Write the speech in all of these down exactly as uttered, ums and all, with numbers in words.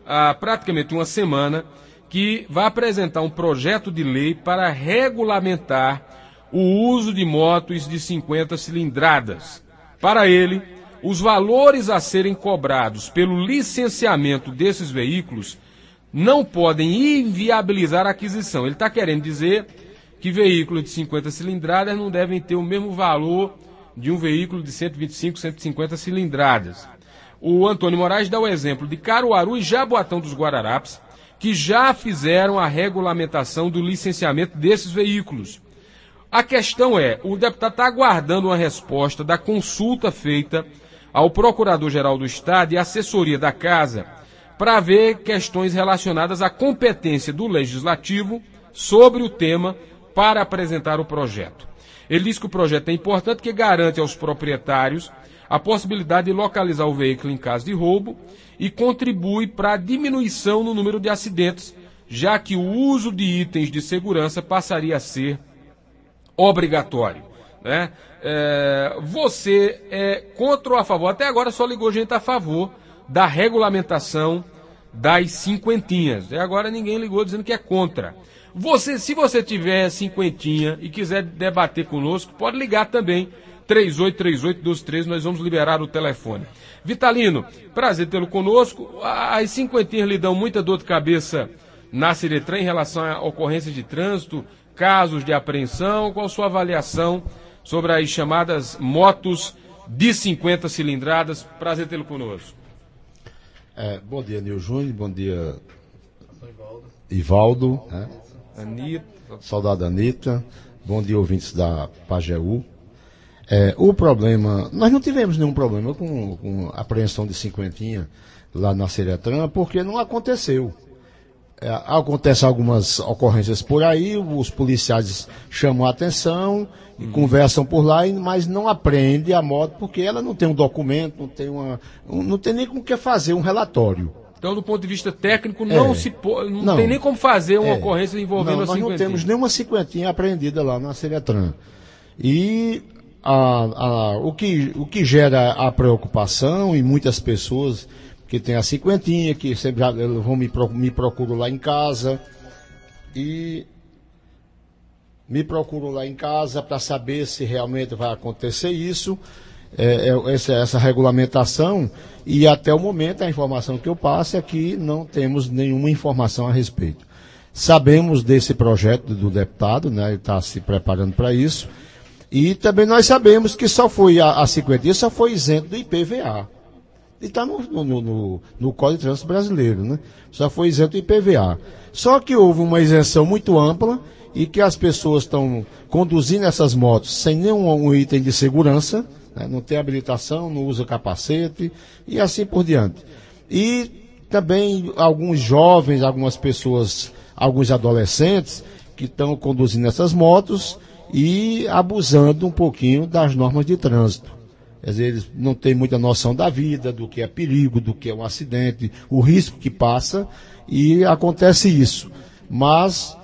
há praticamente uma semana que vai apresentar um projeto de lei para regulamentar o uso de motos de cinquenta cilindradas. Para ele, os valores a serem cobrados pelo licenciamento desses veículos não podem inviabilizar a aquisição. Ele está querendo dizer que veículos de cinquenta cilindradas não devem ter o mesmo valor de um veículo de cento e vinte e cinco, cento e cinquenta cilindradas. O Antônio Moraes dá o exemplo de Caruaru e Jaboatão dos Guararapes, que já fizeram a regulamentação do licenciamento desses veículos. A questão é, o deputado está aguardando uma resposta da consulta feita ao Procurador-Geral do Estado e assessoria da Casa para ver questões relacionadas à competência do Legislativo sobre o tema para apresentar o projeto. Ele diz que o projeto é importante porque garante aos proprietários a possibilidade de localizar o veículo em caso de roubo e contribui para a diminuição no número de acidentes, já que o uso de itens de segurança passaria a ser obrigatório, né? É, você é contra ou a favor? Até agora só ligou gente a favor da regulamentação das cinquentinhas. Até agora ninguém ligou dizendo que é contra. Você, se você tiver cinquentinha e quiser debater conosco, pode ligar também. três oito três oito, doze treze, nós vamos liberar o telefone. Vitalino, prazer tê-lo conosco. As cinquentinhas lhe dão muita dor de cabeça na Ciretran em relação a ocorrências de trânsito, casos de apreensão. Qual a sua avaliação sobre as chamadas motos de cinquenta cilindradas? Prazer tê-lo conosco. É, bom dia, Nil Júnior. Bom dia, Ivaldo. Né? Anitta. Saudade Anitta. Bom dia, ouvintes da Pajeú. É, o problema, nós não tivemos nenhum problema com, com a apreensão de cinquentinha lá na Ciretran, porque não aconteceu. É, acontecem algumas ocorrências por aí, os policiais chamam a atenção e hum. conversam por lá, mas não apreende a moto porque ela não tem um documento, não tem, uma, não tem nem com o que fazer um relatório. Então, do ponto de vista técnico, não, é, se, não, não tem nem como fazer uma é, ocorrência envolvendo não, a cinquentinha. Nós não temos nenhuma cinquentinha apreendida lá na Ciretran. E a, a, o, que, o que gera a preocupação em muitas pessoas que tem a cinquentinha, que sempre já, vão me, me procuram lá em casa e me procuram lá em casa para saber se realmente vai acontecer isso, é, é, essa, essa regulamentação, e até o momento a informação que eu passo é que não temos nenhuma informação a respeito. Sabemos desse projeto do deputado, né, ele está se preparando para isso, e também nós sabemos que só foi a, a cinquentinha só foi isento do I P V A. E está no, no, no, no Código de Trânsito Brasileiro, né? Só foi isento do I P V A. Só que houve uma isenção muito ampla e que as pessoas estão conduzindo essas motos sem nenhum item de segurança, né? Não tem habilitação, não usa capacete e assim por diante. E também alguns jovens, algumas pessoas, alguns adolescentes que estão conduzindo essas motos e abusando um pouquinho das normas de trânsito. Quer dizer, eles não têm muita noção da vida, do que é perigo, do que é um acidente, o risco que passa, e acontece isso. Mas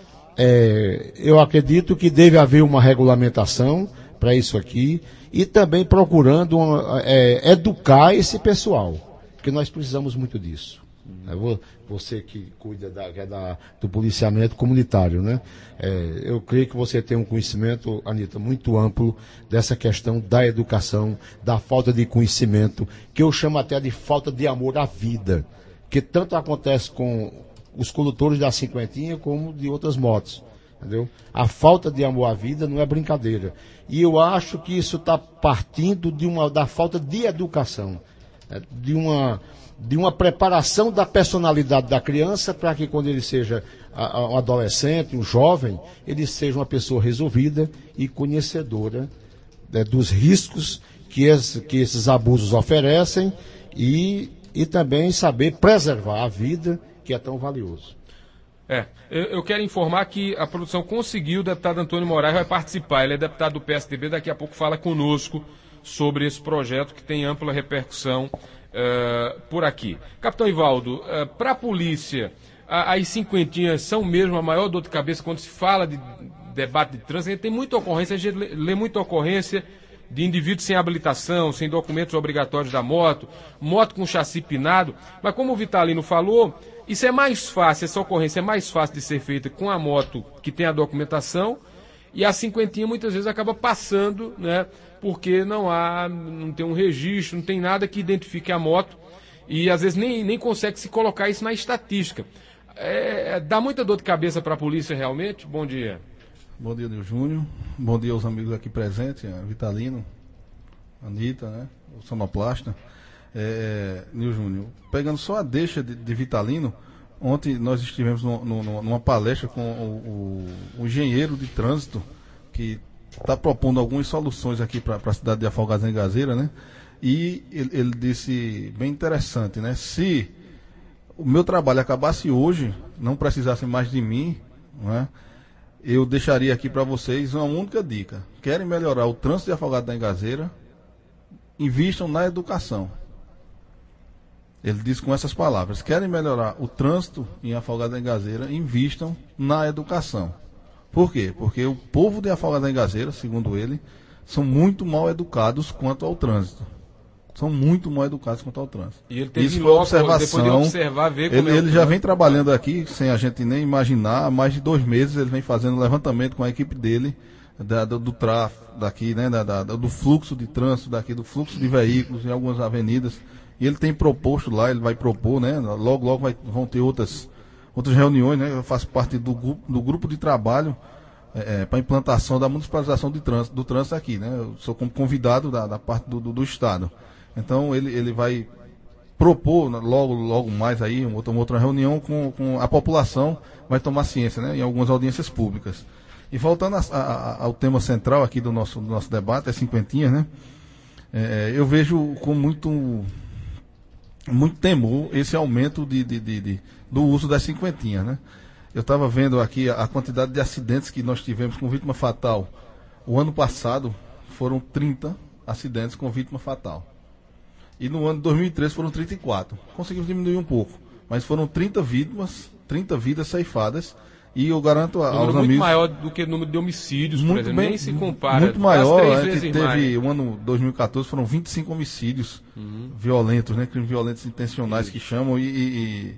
é, eu acredito que deve haver uma regulamentação para isso aqui, e também procurando uma, é, educar esse pessoal, porque nós precisamos muito disso. Você que cuida da, da, do policiamento comunitário, né? É, eu creio que você tem um conhecimento, Anitta, muito amplo dessa questão da educação, da falta de conhecimento, que eu chamo até de falta de amor à vida, que tanto acontece com os condutores da cinquentinha como de outras motos. Entendeu? A falta de amor à vida não é brincadeira. E eu acho que isso está partindo de uma, da falta de educação, né? de uma... de uma preparação da personalidade da criança para que quando ele seja a, a, um adolescente, um jovem, ele seja uma pessoa resolvida e conhecedora, né, dos riscos que, esse, que esses abusos oferecem e, e também saber preservar a vida, que é tão valioso. É, eu, eu quero informar que a produção conseguiu, o deputado Antônio Moraes vai participar, ele é deputado do P S D B, daqui a pouco fala conosco sobre esse projeto que tem ampla repercussão Uh, por aqui. Capitão Ivaldo, uh, para a polícia, a, as cinquentinhas são mesmo a maior dor de cabeça quando se fala de debate de trânsito? Tem muita ocorrência, a gente lê, lê muita ocorrência de indivíduos sem habilitação, sem documentos obrigatórios da moto, moto com chassi pinado, mas como o Vitalino falou, isso é mais fácil, essa ocorrência é mais fácil de ser feita com a moto que tem a documentação, e a cinquentinha muitas vezes acaba passando, né, porque não há, não tem um registro, não tem nada que identifique a moto, e às vezes nem, nem consegue se colocar isso na estatística. É, dá muita dor de cabeça para a polícia realmente? Bom dia. Bom dia, Nil Júnior. Bom dia aos amigos aqui presentes, a Vitalino, a Anitta, né, o Sonoplasta. É, Nil Júnior, pegando só a deixa de, de Vitalino, ontem nós estivemos no, no, numa palestra com o, o, o engenheiro de trânsito, que está propondo algumas soluções aqui para a cidade de Afogados da Engazeira, né? E ele, ele disse, bem interessante, né? Se o meu trabalho acabasse hoje, não precisasse mais de mim, né, eu deixaria aqui para vocês uma única dica. Querem melhorar o trânsito de Afogados da Engazeira? Invistam na educação. Ele disse com essas palavras: querem melhorar o trânsito em Afogados da Engazeira? Invistam na educação. Por quê? Porque o povo de Afogados da Engazeira, segundo ele, são muito mal educados quanto ao trânsito. São muito mal educados quanto ao trânsito. E ele teve Isso foi logo, observação. Depois de observar, ver como ele, é ele já vem trabalhando aqui, sem a gente nem imaginar, há mais de dois meses ele vem fazendo levantamento com a equipe dele, da, do, do tráfego daqui, né, da, da, do fluxo de trânsito daqui, do fluxo de veículos em algumas avenidas. E ele tem proposto lá, ele vai propor, né, logo, logo vai, vão ter outras, outras reuniões, né, eu faço parte do, do grupo de trabalho é, para implantação da municipalização de trânsito, do trânsito aqui, né, eu sou como convidado da, da parte do, do, do Estado. Então ele, ele vai propor logo, logo mais aí, uma outra, uma outra reunião com, com a população, vai tomar ciência, né, em algumas audiências públicas. E voltando a, a, ao tema central aqui do nosso, do nosso debate, é cinquentinha, né, é, eu vejo com muito, muito temor esse aumento de, de, de, de, do uso das cinquentinhas, né. Eu estava vendo aqui a, a quantidade de acidentes que nós tivemos com vítima fatal. O ano passado foram trinta acidentes com vítima fatal. E no ano de dois mil e treze foram trinta e quatro. Conseguimos diminuir um pouco. Mas foram trinta vítimas, trinta vidas ceifadas. E eu garanto aos amigos... muito maior do que o número de homicídios, muito por exemplo. Bem, nem se compara. Muito maior. A gente teve, mais. o ano dois mil e quatorze, foram vinte e cinco homicídios uhum. violentos, né? Crimes violentos intencionais Isso. que chamam. E, e, e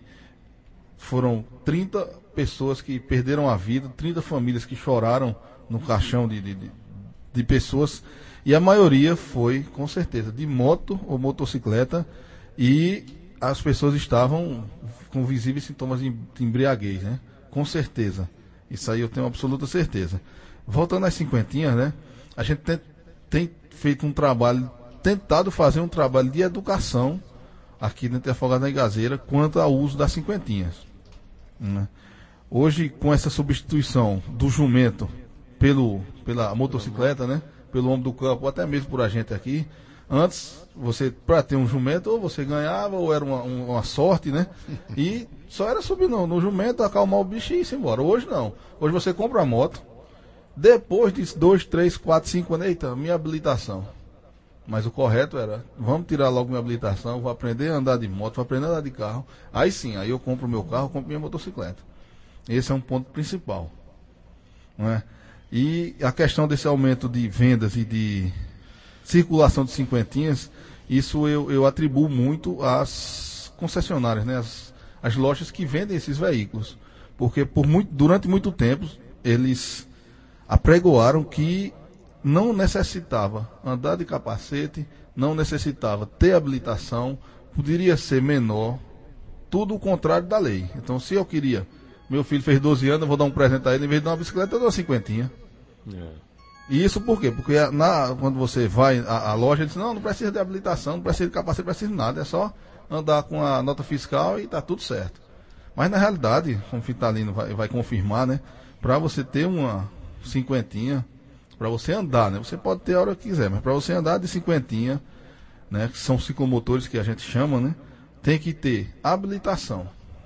foram trinta pessoas que perderam a vida, trinta famílias que choraram no caixão de, de, de, de pessoas. E a maioria foi, com certeza, de moto ou motocicleta, e as pessoas estavam com visíveis sintomas de embriaguez, né? Com certeza. Isso aí eu tenho absoluta certeza. Voltando às cinquentinhas, né? A gente tem, tem feito um trabalho, tentado fazer um trabalho de educação aqui dentro de Afogados da Engazeira quanto ao uso das cinquentinhas, né? Hoje, com essa substituição do jumento pelo, pela motocicleta, né? Pelo homem do campo, ou até mesmo por a gente aqui. Antes, você, para ter um jumento, ou você ganhava, ou era uma, uma sorte, né? E só era subir no, no jumento, acalmar o bicho e ir embora. Hoje não. Hoje você compra a moto, depois de dois, três, quatro, cinco anos, eita, minha habilitação. Mas o correto era, vamos tirar logo minha habilitação, vou aprender a andar de moto, vou aprender a andar de carro. Aí sim, aí eu compro o meu carro, compro minha motocicleta. Esse é um ponto principal, não é? E a questão desse aumento de vendas e de circulação de cinquentinhas, isso eu, eu atribuo muito às concessionárias, né? As, as lojas que vendem esses veículos. Porque por muito, durante muito tempo eles apregoaram que não necessitava andar de capacete, não necessitava ter habilitação, poderia ser menor, tudo o contrário da lei. Então, se eu queria, meu filho fez doze anos, eu vou dar um presente a ele, em vez de dar uma bicicleta, eu dou uma cinquentinha. É. E isso por quê? Porque na, quando você vai à, à loja, ele diz, não, não precisa de habilitação, não precisa de capacete, não precisa de nada, é só andar com a nota fiscal e está tudo certo. Mas na realidade, como o Vitalino vai, vai confirmar, né, para você ter uma cinquentinha, para você andar, né, você pode ter a hora que quiser, mas para você andar de cinquentinha, né, que são ciclomotores que a gente chama, né, tem que ter habilitação.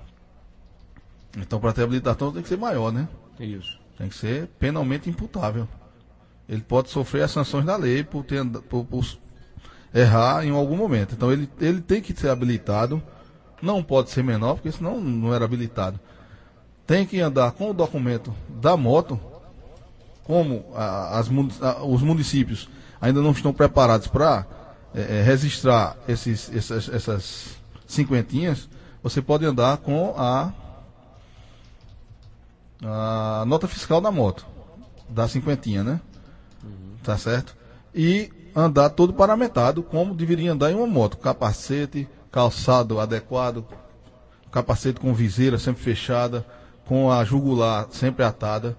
Então, para ter habilitação tem que ser maior, né? Isso. Tem que ser penalmente imputável. Ele pode sofrer as sanções da lei por, ter, por, por errar em algum momento. Então, ele, ele tem que ser habilitado. Não pode ser menor, porque senão não era habilitado. Tem que andar com o documento da moto, como a, as, a, os municípios ainda não estão preparados para é, registrar esses, essas, essas cinquentinhas, você pode andar com a, a nota fiscal da moto, da cinquentinha, né? Uhum. Tá certo? E andar todo paramentado, como deveria andar em uma moto. Capacete, calçado adequado, capacete com viseira sempre fechada, com a jugular sempre atada.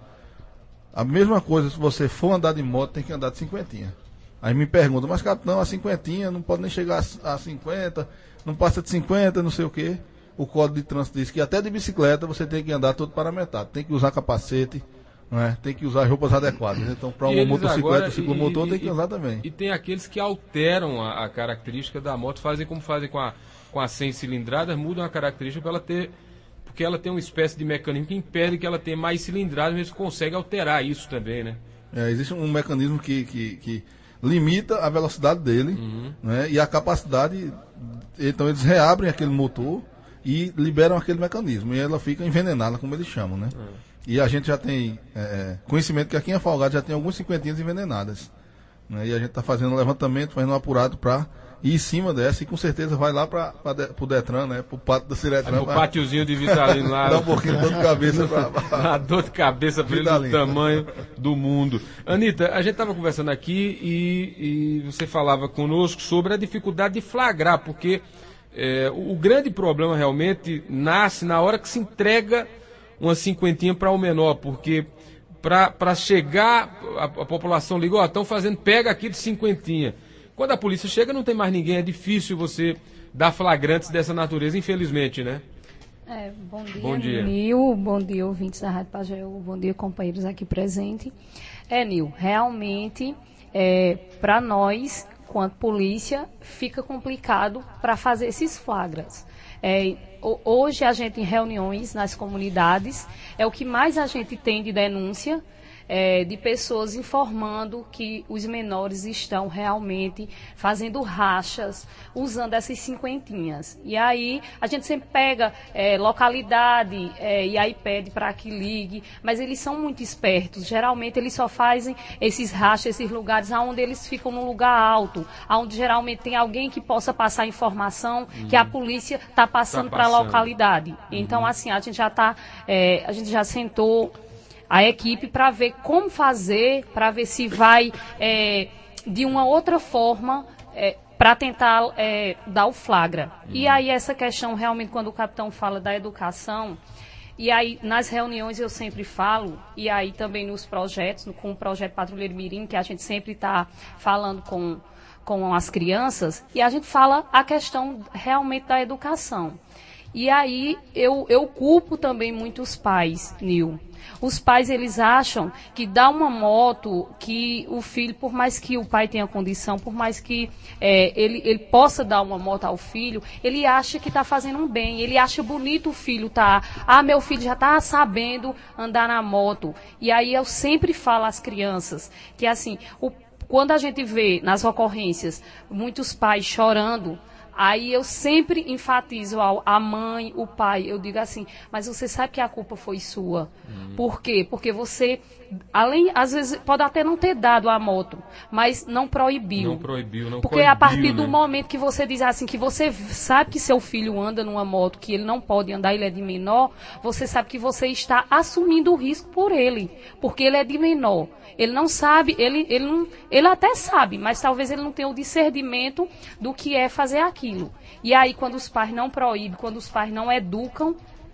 A mesma coisa, se você for andar de moto, tem que andar de cinquentinha. Aí me perguntam, mas capitão, a cinquentinha não pode nem chegar a cinquenta, não passa de cinquenta, não sei o quê. O Código de Trânsito diz que até de bicicleta você tem que andar todo paramentado. Tem que usar capacete, não é? Tem que usar roupas adequadas. Então, para uma motocicleta, ciclomotor, tem que usar também. E tem aqueles que alteram a, a característica da moto, fazem como fazem com a, com a cem cilindradas, mudam a característica para ela ter... Porque ela tem uma espécie de mecanismo que impede que ela tenha mais cilindradas, mas consegue alterar isso também, né? É, existe um mecanismo que, que, que limita a velocidade dele, uhum, né, e a capacidade. Então eles reabrem aquele motor e liberam aquele mecanismo. E ela fica envenenada, como eles chamam, né? Uhum. E a gente já tem é, conhecimento que aqui em Afogado já tem algumas cinquentinhas envenenadas. Né, e a gente está fazendo um levantamento, fazendo um apurado para ir em cima dessa, e com certeza vai lá para o Detran, né? Para o pátio da Ciretran. O pátiozinho de Vitalino lá. Dá um pouquinho de dor de cabeça para. A dor de cabeça para ele do tamanho do mundo. Anitta, a gente estava conversando aqui e, e você falava conosco sobre a dificuldade de flagrar, porque é, o, o grande problema realmente nasce na hora que se entrega uma cinquentinha para o menor, porque para chegar, a, a população liga, ó, estão fazendo, pega aqui de cinquentinha. Quando a polícia chega, não tem mais ninguém, é difícil você dar flagrantes dessa natureza, infelizmente, né? É, bom dia, bom dia, Nil, bom dia, ouvintes da Rádio Pajéu, bom dia, companheiros aqui presentes. É, Nil, realmente, é, para nós, quanto polícia, fica complicado para fazer esses flagras. É, hoje, a gente, em reuniões nas comunidades, é o que mais a gente tem de denúncia, É, de pessoas informando que os menores estão realmente fazendo rachas, usando essas cinquentinhas. E aí a gente sempre pega é, localidade é, e aí pede para que ligue, mas eles são muito espertos. Geralmente eles só fazem esses rachas, esses lugares onde eles ficam num lugar alto, onde geralmente tem alguém que possa passar informação uhum. que a polícia está passando, tá passando. para a localidade. Uhum. Então assim, a gente já tá, é, a gente já sentou a equipe para ver como fazer, para ver se vai é, de uma outra forma é, para tentar é, dar o flagra. Uhum. E aí essa questão realmente quando o capitão fala da educação, e aí nas reuniões eu sempre falo, e aí também nos projetos, com o projeto Patrulheiro Mirim, que a gente sempre está falando com, com as crianças, e a gente fala a questão realmente da educação. E aí eu, eu culpo também muitos pais, Nil. Os pais, eles acham que dá uma moto, que o filho, por mais que o pai tenha condição, por mais que é, ele, ele possa dar uma moto ao filho, ele acha que está fazendo um bem, ele acha bonito o filho tá, ah, meu filho já está sabendo andar na moto. E aí eu sempre falo às crianças que assim, o, quando a gente vê nas ocorrências muitos pais chorando, aí eu sempre enfatizo a mãe, o pai, eu digo assim, mas você sabe que a culpa foi sua. Uhum. Por quê? Porque você, além, às vezes, pode até não ter dado a moto, mas não proibiu. Não proibiu, não Porque coibiu, a partir né? do momento que você diz assim, que você sabe que seu filho anda numa moto, que ele não pode andar, ele é de menor, você sabe que você está assumindo o risco por ele, porque ele é de menor. Ele não sabe, ele, ele, não, ele até sabe, mas talvez ele não tenha o discernimento do que é fazer aquilo. E aí, quando os pais não proíbem, quando os pais não educam,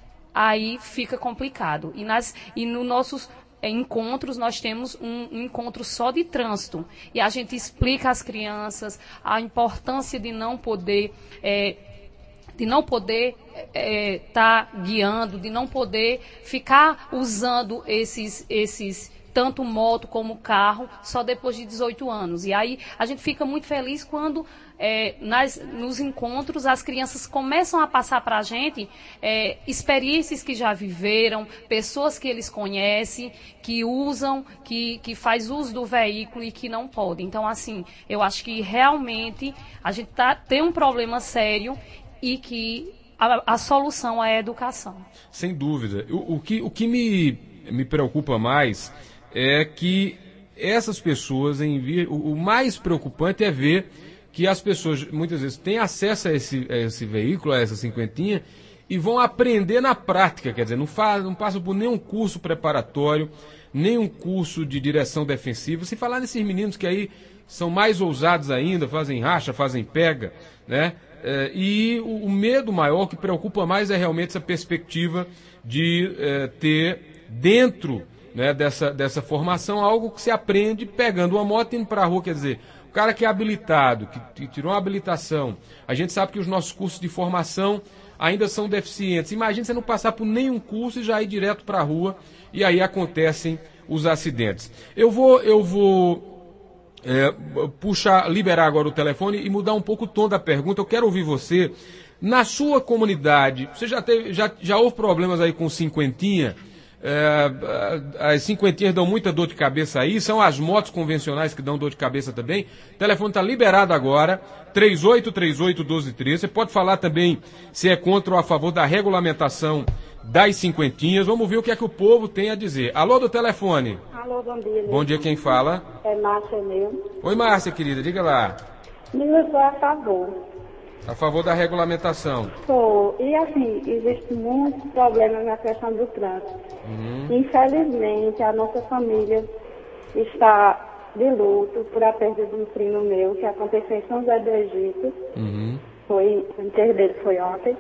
aí fica complicado. E, nas, e nos nossos encontros, nós temos um, um encontro só de trânsito. E a gente explica às crianças a importância de não poder... É, de não poder estar é, tá guiando, de não poder ficar usando esses... esses tanto moto como carro, só depois de dezoito anos. E aí a gente fica muito feliz quando é, nas, nos encontros as crianças começam a passar para a gente é, experiências que já viveram, pessoas que eles conhecem, que usam, que, que faz uso do veículo e que não podem. Então, assim, eu acho que realmente a gente tá, tem um problema sério e que a, a solução é a educação. Sem dúvida. O, o, que, o que me, me preocupa mais é que essas pessoas, em vir, o, o mais preocupante é ver que as pessoas, muitas vezes, têm acesso a esse, a esse veículo, a essa cinquentinha, e vão aprender na prática, quer dizer, não, faz, não passam por nenhum curso preparatório, nenhum curso de direção defensiva. Se falar nesses meninos que aí são mais ousados ainda, fazem racha, fazem pega, né? É, e o, o medo maior, que preocupa mais, é realmente essa perspectiva de é, ter dentro, né, dessa, dessa formação algo que se aprende pegando uma moto e indo para a rua, quer dizer, o cara que é habilitado, que, que tirou uma habilitação, a gente sabe que os nossos cursos de formação ainda são deficientes. Imagina você não passar por nenhum curso e já ir direto para a rua, e aí acontecem os acidentes. Eu vou, eu vou é, puxar, liberar agora o telefone e mudar um pouco o tom da pergunta. Eu quero ouvir você. Na sua comunidade, você já, teve, já, já houve problemas aí com cinquentinha? É, as cinquentinhas dão muita dor de cabeça aí, são as motos convencionais que dão dor de cabeça também. O telefone está liberado agora, três oito três oito, um dois três. Você pode falar também se é contra ou a favor da regulamentação das cinquentinhas. Vamos ver o que é que o povo tem a dizer. Alô do telefone. Alô, bom dia. Bom dia, quem fala? É Márcia meu. Oi, Márcia, querida, diga lá. Eu sou a favor. A favor da regulamentação. Sou. E assim, existe muitos problemas na questão do trânsito. Uhum. Infelizmente, a nossa família está de luto por a perda de um primo meu, que aconteceu em São José do Egito. Uhum. Foi, o enterro dele foi ontem.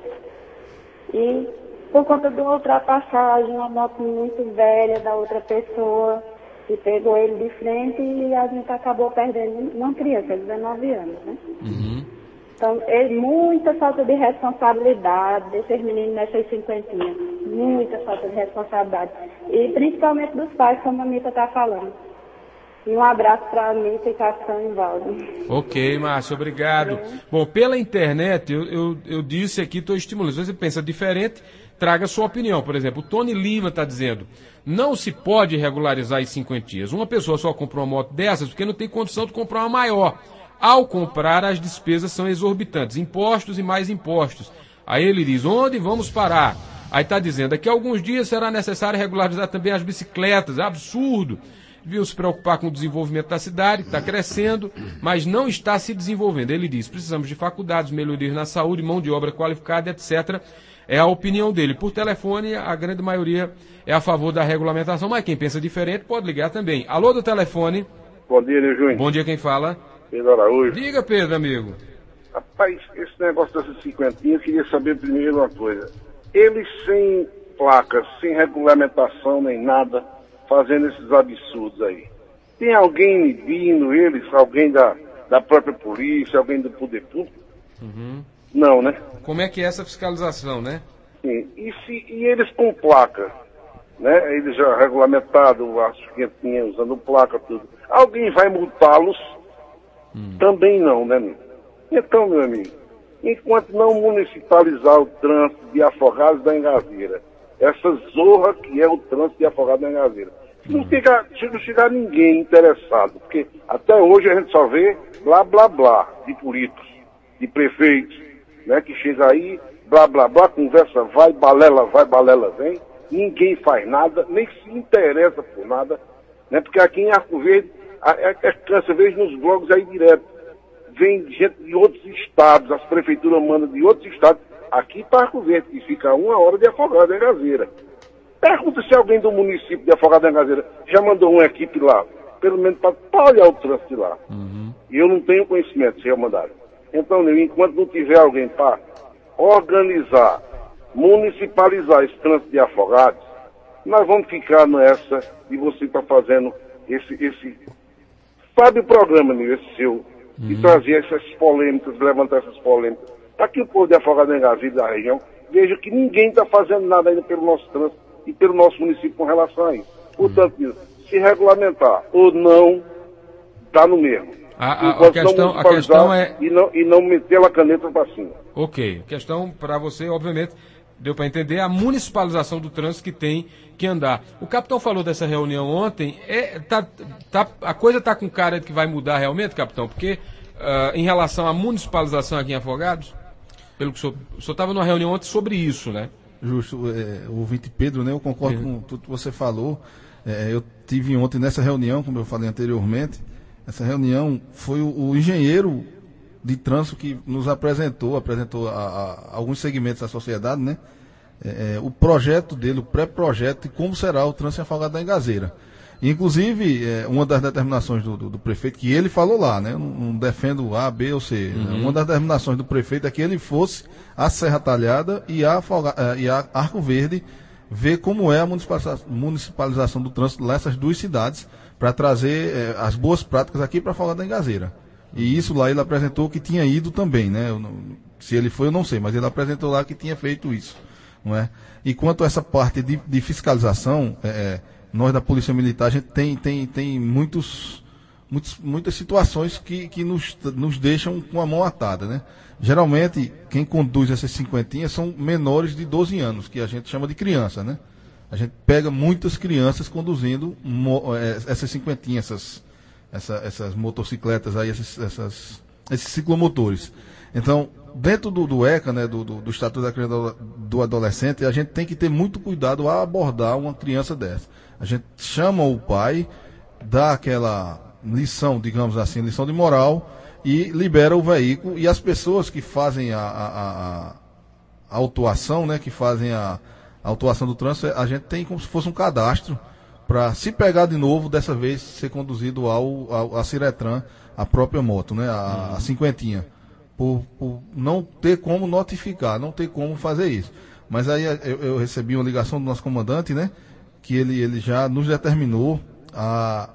E por conta de uma ultrapassagem, uma moto muito velha da outra pessoa, que pegou ele de frente e a gente acabou perdendo uma criança, dezenove anos, né? Uhum. Então, é muita falta de responsabilidade desses meninos nessas cinquentinhas. Muita falta de responsabilidade. E principalmente dos pais, como a Anitta está falando. E um abraço para a Anitta e Capitão Invaldo. Ok, Márcio, obrigado. É. Bom, pela internet, eu, eu, eu disse aqui, estou estimulando. Se você pensa diferente, traga sua opinião. Por exemplo, o Tony Lima está dizendo, não se pode regularizar as cinquentinhas. Uma pessoa só compra uma moto dessas porque não tem condição de comprar uma maior. Ao comprar, as despesas são exorbitantes, impostos e mais impostos. Aí ele diz, onde vamos parar? Aí está dizendo, daqui a alguns dias será necessário regularizar também as bicicletas, absurdo. Deviam se preocupar com o desenvolvimento da cidade, que está crescendo, mas não está se desenvolvendo. Ele diz, precisamos de faculdades, melhorias na saúde, mão de obra qualificada, etcétera. É a opinião dele. Por telefone, a grande maioria é a favor da regulamentação, mas quem pensa diferente pode ligar também. Alô do telefone. Bom dia, Nil Júnior. Bom dia, quem fala? Pedro Araújo. Diga, Pedro, amigo. Rapaz, esse negócio dessas cinquentinhas, eu queria saber primeiro uma coisa. Eles sem placas, sem regulamentação nem nada, fazendo esses absurdos aí. Tem alguém inibindo eles? Alguém da, da própria polícia, alguém do poder público? Uhum. Não, né? Como é que é essa fiscalização, né? Sim. E, se, e eles com placa, né? Eles já regulamentados, as cinquentinhas usando placa, tudo. Alguém vai multá-los? Hum. Também não, né, meu? Então, meu amigo, enquanto não municipalizar o trânsito de Afogados da Engazeira, essa zorra que é o trânsito de Afogados da Engazeira, hum. não chega, não chegar ninguém interessado, porque até hoje a gente só vê blá blá blá de políticos, de prefeitos, né, que chega aí, blá blá blá, conversa vai, balela vai, balela vem, ninguém faz nada, nem se interessa por nada, né, porque aqui em Arco Verde, é cansa, eu vejo nos blogs aí direto, vem gente de outros estados, as prefeituras mandam de outros estados, aqui para Arco Verde, que fica uma hora de Afogados da Engazeira. Pergunta se alguém do município de Afogados da Engazeira já mandou uma equipe lá, pelo menos para olhar o trânsito lá. Uhum. E eu não tenho conhecimento se já mandaram. Então, enquanto não tiver alguém para organizar, municipalizar esse trânsito de Afogados, nós vamos ficar nessa e você está fazendo esse... esse sabe o programa, meu, esse seu, uhum. que trazia essas polêmicas, levantar essas polêmicas. Está aqui o povo de Afogados da Engazeira da região, veja que ninguém está fazendo nada ainda pelo nosso trânsito e pelo nosso município com relação a isso. Portanto, uhum. se regulamentar ou não, está no mesmo. A, a, a, questão, a questão é... E não, e não meter a caneta para cima. Ok. A questão para você, obviamente, deu para entender, a municipalização do trânsito que tem que andar. O capitão falou dessa reunião ontem, é, tá, tá, a coisa está com cara de que vai mudar realmente, capitão? Porque uh, em relação à municipalização aqui em Afogados, pelo que o senhor estava numa reunião ontem sobre isso, né? Justo, é, o ouvinte Pedro, né? Eu concordo uhum. com tudo que você falou. É, eu tive ontem nessa reunião, como eu falei anteriormente, essa reunião foi o, o engenheiro de trânsito que nos apresentou, apresentou a, a, alguns segmentos da sociedade, né? É, é, o projeto dele, o pré-projeto de como será o trânsito em Afogados da Engazeira. Inclusive, é, uma das determinações do, do, do prefeito, que ele falou lá, né? Eu não, não defendo A, B ou C. Uhum. Né? Uma das determinações do prefeito é que ele fosse a Serra Talhada e a, Afoga, e a Arco Verde ver como é a municipalização, municipalização do trânsito nessas duas cidades, para trazer é, as boas práticas aqui para Afogados da Engazeira. E isso lá ele apresentou que tinha ido também, né? Eu não, se ele foi, eu não sei, mas ele apresentou lá que tinha feito isso, não é? E quanto a essa parte de, de fiscalização, é, nós da Polícia Militar, a gente tem, tem, tem muitos, muitos, muitas situações que, que nos, nos deixam com a mão atada, né? Geralmente, quem conduz essas cinquentinhas são menores de doze anos, que a gente chama de criança, né? A gente pega muitas crianças conduzindo mo, é, essas cinquentinhas, essas, essa, essas motocicletas aí, essas, essas, esses ciclomotores. Então, dentro do, do E C A, né, do, do, do Estatuto da Criança do Adolescente, a gente tem que ter muito cuidado ao abordar uma criança dessa. A gente chama o pai, dá aquela lição, digamos assim, lição de moral, e libera o veículo, e as pessoas que fazem a, a, a, a autuação, né, que fazem a, a autuação do trânsito, a gente tem como se fosse um cadastro para, se pegar de novo, dessa vez ser conduzido ao, ao a Ciretran, a própria moto, né, a, uhum. a cinquentinha, por, por não ter como notificar, não ter como fazer isso. Mas aí eu, eu recebi uma ligação do nosso comandante, né, que ele, ele já nos determinou a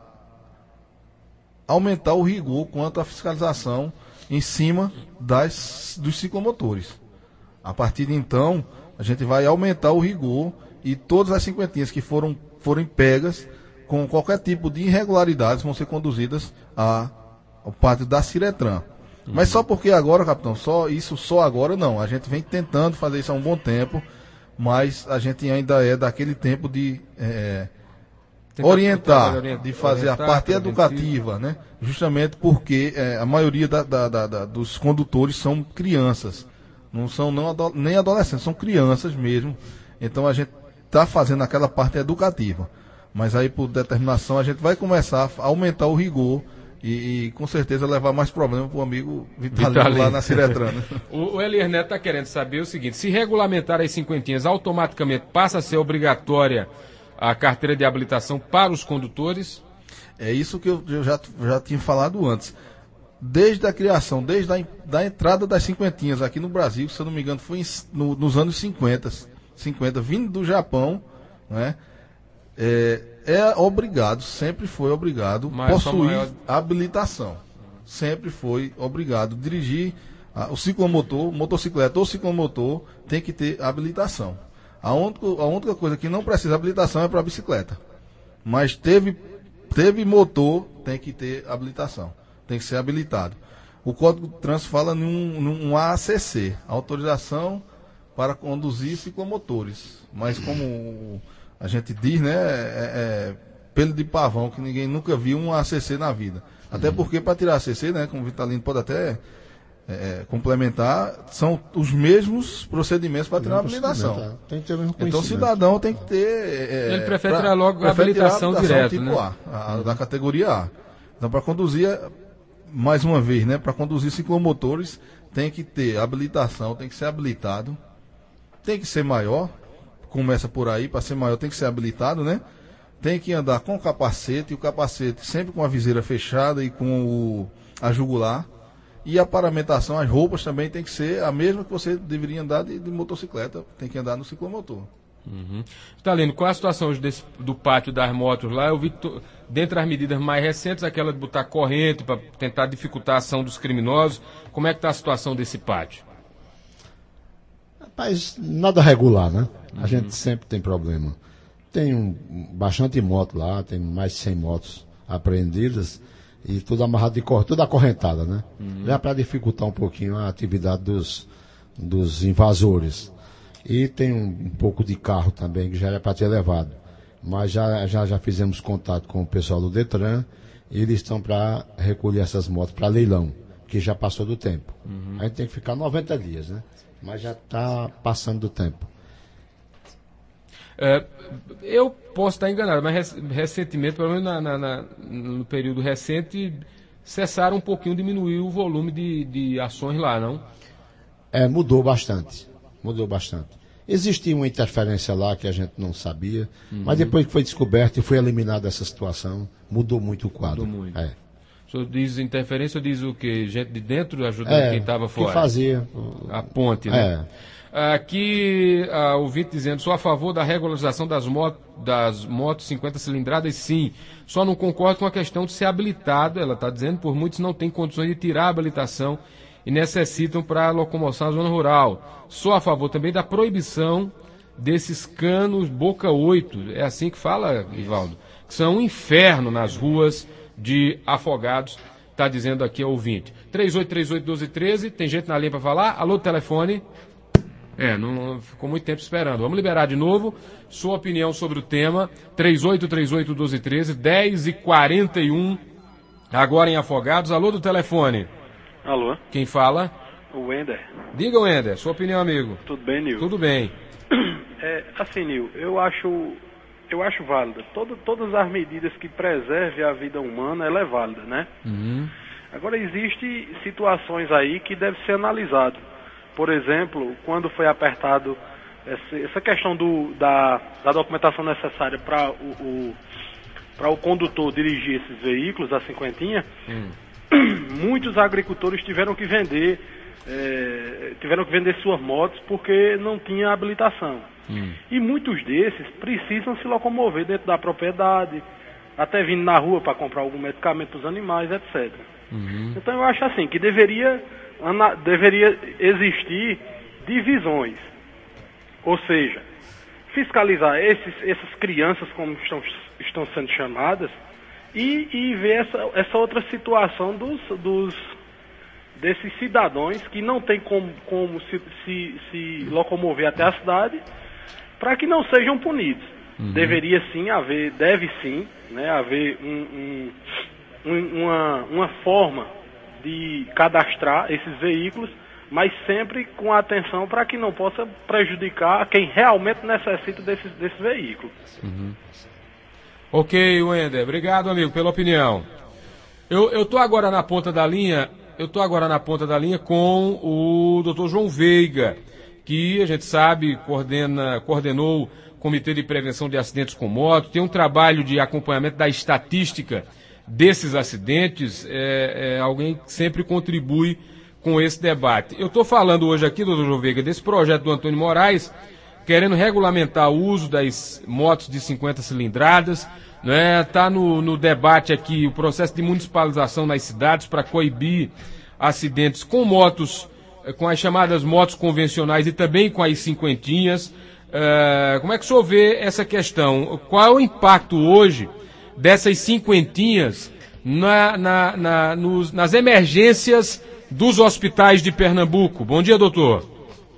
aumentar o rigor quanto à fiscalização em cima das, dos ciclomotores. A partir de então, a gente vai aumentar o rigor e todas as cinquentinhas que foram, forem pegas com qualquer tipo de irregularidades vão ser conduzidas a, ao pátio da Ciretran. Uhum. Mas só porque agora, capitão, só isso só agora não. A gente vem tentando fazer isso há um bom tempo, mas a gente ainda é daquele tempo de é, orientar, orientar, de fazer orientar, a parte educativa, né? Justamente porque é, a maioria da, da, da, da, dos condutores são crianças, não são não, nem adolescentes, são crianças mesmo. Então a gente está fazendo aquela parte educativa, mas aí por determinação a gente vai começar a aumentar o rigor e, e com certeza levar mais problema para o amigo Vitalino, Vitalino lá na Ciretran. Né? o o Elier Neto está querendo saber o seguinte: se regulamentar as cinquentinhas, automaticamente passa a ser obrigatória a carteira de habilitação para os condutores? É isso que eu, eu já, já tinha falado antes. Desde a criação, desde a da entrada das cinquentinhas aqui no Brasil, se eu não me engano, foi em, no, nos anos cinquenta, cinquenta, vindo do Japão, né? É, é obrigado, sempre foi obrigado, Mas possuir maior... habilitação. Sempre foi obrigado. Dirigir ah, o ciclomotor, motocicleta ou ciclomotor, tem que ter habilitação. A única, a única coisa que não precisa de habilitação é para bicicleta. Mas teve, teve motor, tem que ter habilitação. Tem que ser habilitado. O Código de Trânsito fala num, num A C C, autorização para conduzir ciclomotores. Mas como a gente diz, né, é, é pelo de pavão, que ninguém nunca viu um A C C na vida. Até porque para tirar A C C, né, como o Vitalino pode até é, complementar, são os mesmos procedimentos para tirar a habilitação. Tem que ter o mesmo então o cidadão tem que ter... É, Ele prefere pra, tirar logo a habilitação, habilitação direto, tipo né? A, a, da categoria A. Então para conduzir, mais uma vez, né, para conduzir ciclomotores, tem que ter habilitação, tem que ser habilitado, tem que ser maior, começa por aí, para ser maior tem que ser habilitado, né? Tem que andar com capacete, e o capacete sempre com a viseira fechada e com o, a jugular. E a paramentação, as roupas também tem que ser a mesma que você deveria andar de, de motocicleta, tem que andar no ciclomotor. Uhum. Vitalino, qual a situação desse, do pátio das motos lá? Eu vi, to, dentre as medidas mais recentes, aquela de botar corrente para tentar dificultar a ação dos criminosos. Como é que está a situação desse pátio? Rapaz, nada regular, né? Uhum. A gente sempre tem problema. Tem um, bastante moto lá, tem mais de cem motos apreendidas e tudo amarrado de corrente, tudo acorrentada, né? Uhum. Já para dificultar um pouquinho a atividade dos, dos invasores. E tem um, um pouco de carro também que já era para ter levado. Mas já, já, já fizemos contato com o pessoal do Detran e eles estão para recolher essas motos para leilão, que já passou do tempo. Uhum. A gente tem que ficar noventa dias, né? Mas já está passando do tempo. É, eu posso estar enganado, mas recentemente, pelo menos na, na, na, no período recente, cessaram um pouquinho, diminuiu o volume de, de ações lá, não? É, mudou bastante. Mudou bastante. Existia uma interferência lá que a gente não sabia, uhum. mas depois que foi descoberto e foi eliminada essa situação, mudou muito o quadro. Mudou muito. É. O senhor diz interferência ou diz o quê? Gente de dentro ajudando é, quem estava fora? Que fazia. A ponte, né? É. Aqui, a ouvinte dizendo, sou a favor da regularização das, motos, das motos cinquenta cilindradas, sim. Só não concordo com a questão de ser habilitado, ela está dizendo, por muitos não têm condições de tirar a habilitação e necessitam para locomoção na zona rural. Sou a favor também da proibição desses canos boca oito, é assim que fala, Ivaldo, que são um inferno nas ruas de Afogados, está dizendo aqui o ouvinte. três oito três oito, um doze um três, tem gente na linha para falar? Alô, telefone? É, não ficou muito tempo esperando. Vamos liberar de novo sua opinião sobre o tema. três oito três oito, um doze um três, dez e quarenta e um, agora em Afogados. Alô do telefone. Alô. Quem fala? O Wender. Diga, Wender, sua opinião, amigo. Tudo bem, Nil? Tudo bem. É, assim, Nil, eu acho, eu acho válida. Todo, todas as medidas que preservem a vida humana, ela é válida, né? Uhum. Agora, existem situações aí que devem ser analisadas. Por exemplo, quando foi apertado essa, essa questão do, da, da documentação necessária para o, o, para o condutor dirigir esses veículos, a cinquentinha, hum. muitos agricultores tiveram que vender, é, tiveram que vender suas motos porque não tinha habilitação. Hum. E muitos desses precisam se locomover dentro da propriedade, até vindo na rua para comprar algum medicamento para os animais, etcétera. Uhum. Então eu acho assim, que deveria... deveria existir divisões, ou seja, fiscalizar esses, essas crianças como estão, estão sendo chamadas e, e ver essa, essa outra situação dos, dos, desses cidadãos que não tem como, como se, se, se locomover até a cidade para que não sejam punidos. Uhum. Deveria sim haver, deve sim, né, haver um, um, um, uma, uma forma de cadastrar esses veículos, mas sempre com atenção para que não possa prejudicar quem realmente necessita desses, desses veículos. Uhum. Ok, Wender, obrigado, amigo, pela opinião. Eu eu tô agora na ponta da linha, eu tô agora na ponta da linha com o doutor João Veiga, que a gente sabe coordena, coordenou o Comitê de Prevenção de Acidentes com Moto, tem um trabalho de acompanhamento da estatística desses acidentes, é, é alguém que sempre contribui com esse debate. Eu estou falando hoje aqui, doutor João Veiga, desse projeto do Antônio Moraes, querendo regulamentar o uso das motos de cinquenta cilindradas, né? Está no, no debate aqui o processo de municipalização nas cidades para coibir acidentes com motos, com as chamadas motos convencionais e também com as cinquentinhas. É, como é que o senhor vê essa questão? Qual é o impacto hoje dessas cinquentinhas na, na, na, nos, nas emergências dos hospitais de Pernambuco? Bom dia, doutor.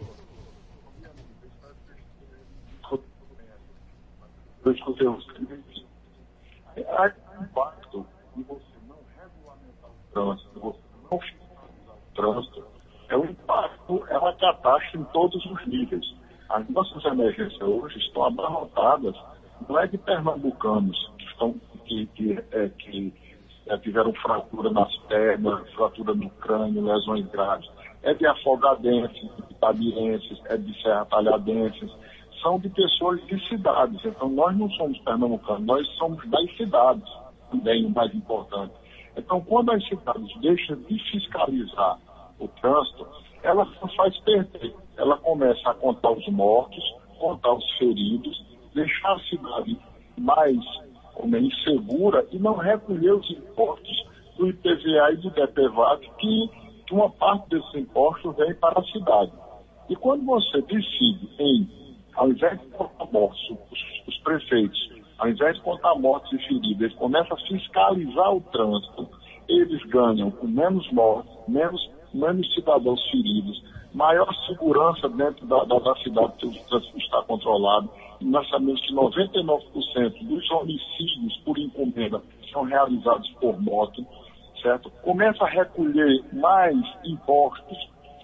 Eu escutei os clientes. Há impacto de você não regulamentar o trânsito, você não fiscalizar o trânsito, é um impacto, é uma catástrofe em todos os níveis. As nossas emergências hoje estão abarrotadas, não é de pernambucanos que estão que, que, é, que é, tiveram fratura nas pernas, fratura no crânio, lesões graves. É de afogadenses, de itabienses, é de serratalhadenses, são de pessoas de cidades. Então nós não somos pernambucanos, nós somos das cidades, também o mais importante. Então quando as cidades deixam de fiscalizar o trânsito, ela não faz perder. Ela começa a contar os mortos, contar os feridos, deixar a cidade mais como é, insegura e não recolher os impostos do I P V A e do D P V A T, que, que uma parte desses impostos vem para a cidade. E quando você decide em, ao invés de contar mortos, os, os prefeitos, ao invés de contar mortos e feridos, eles começam a fiscalizar o trânsito, eles ganham com menos mortes, menos, menos cidadãos feridos, maior segurança dentro da, da, da cidade, que o trânsito está controlado. E nós sabemos que noventa e nove por cento dos homicídios por encomenda são realizados por moto, certo? Começa a recolher mais impostos,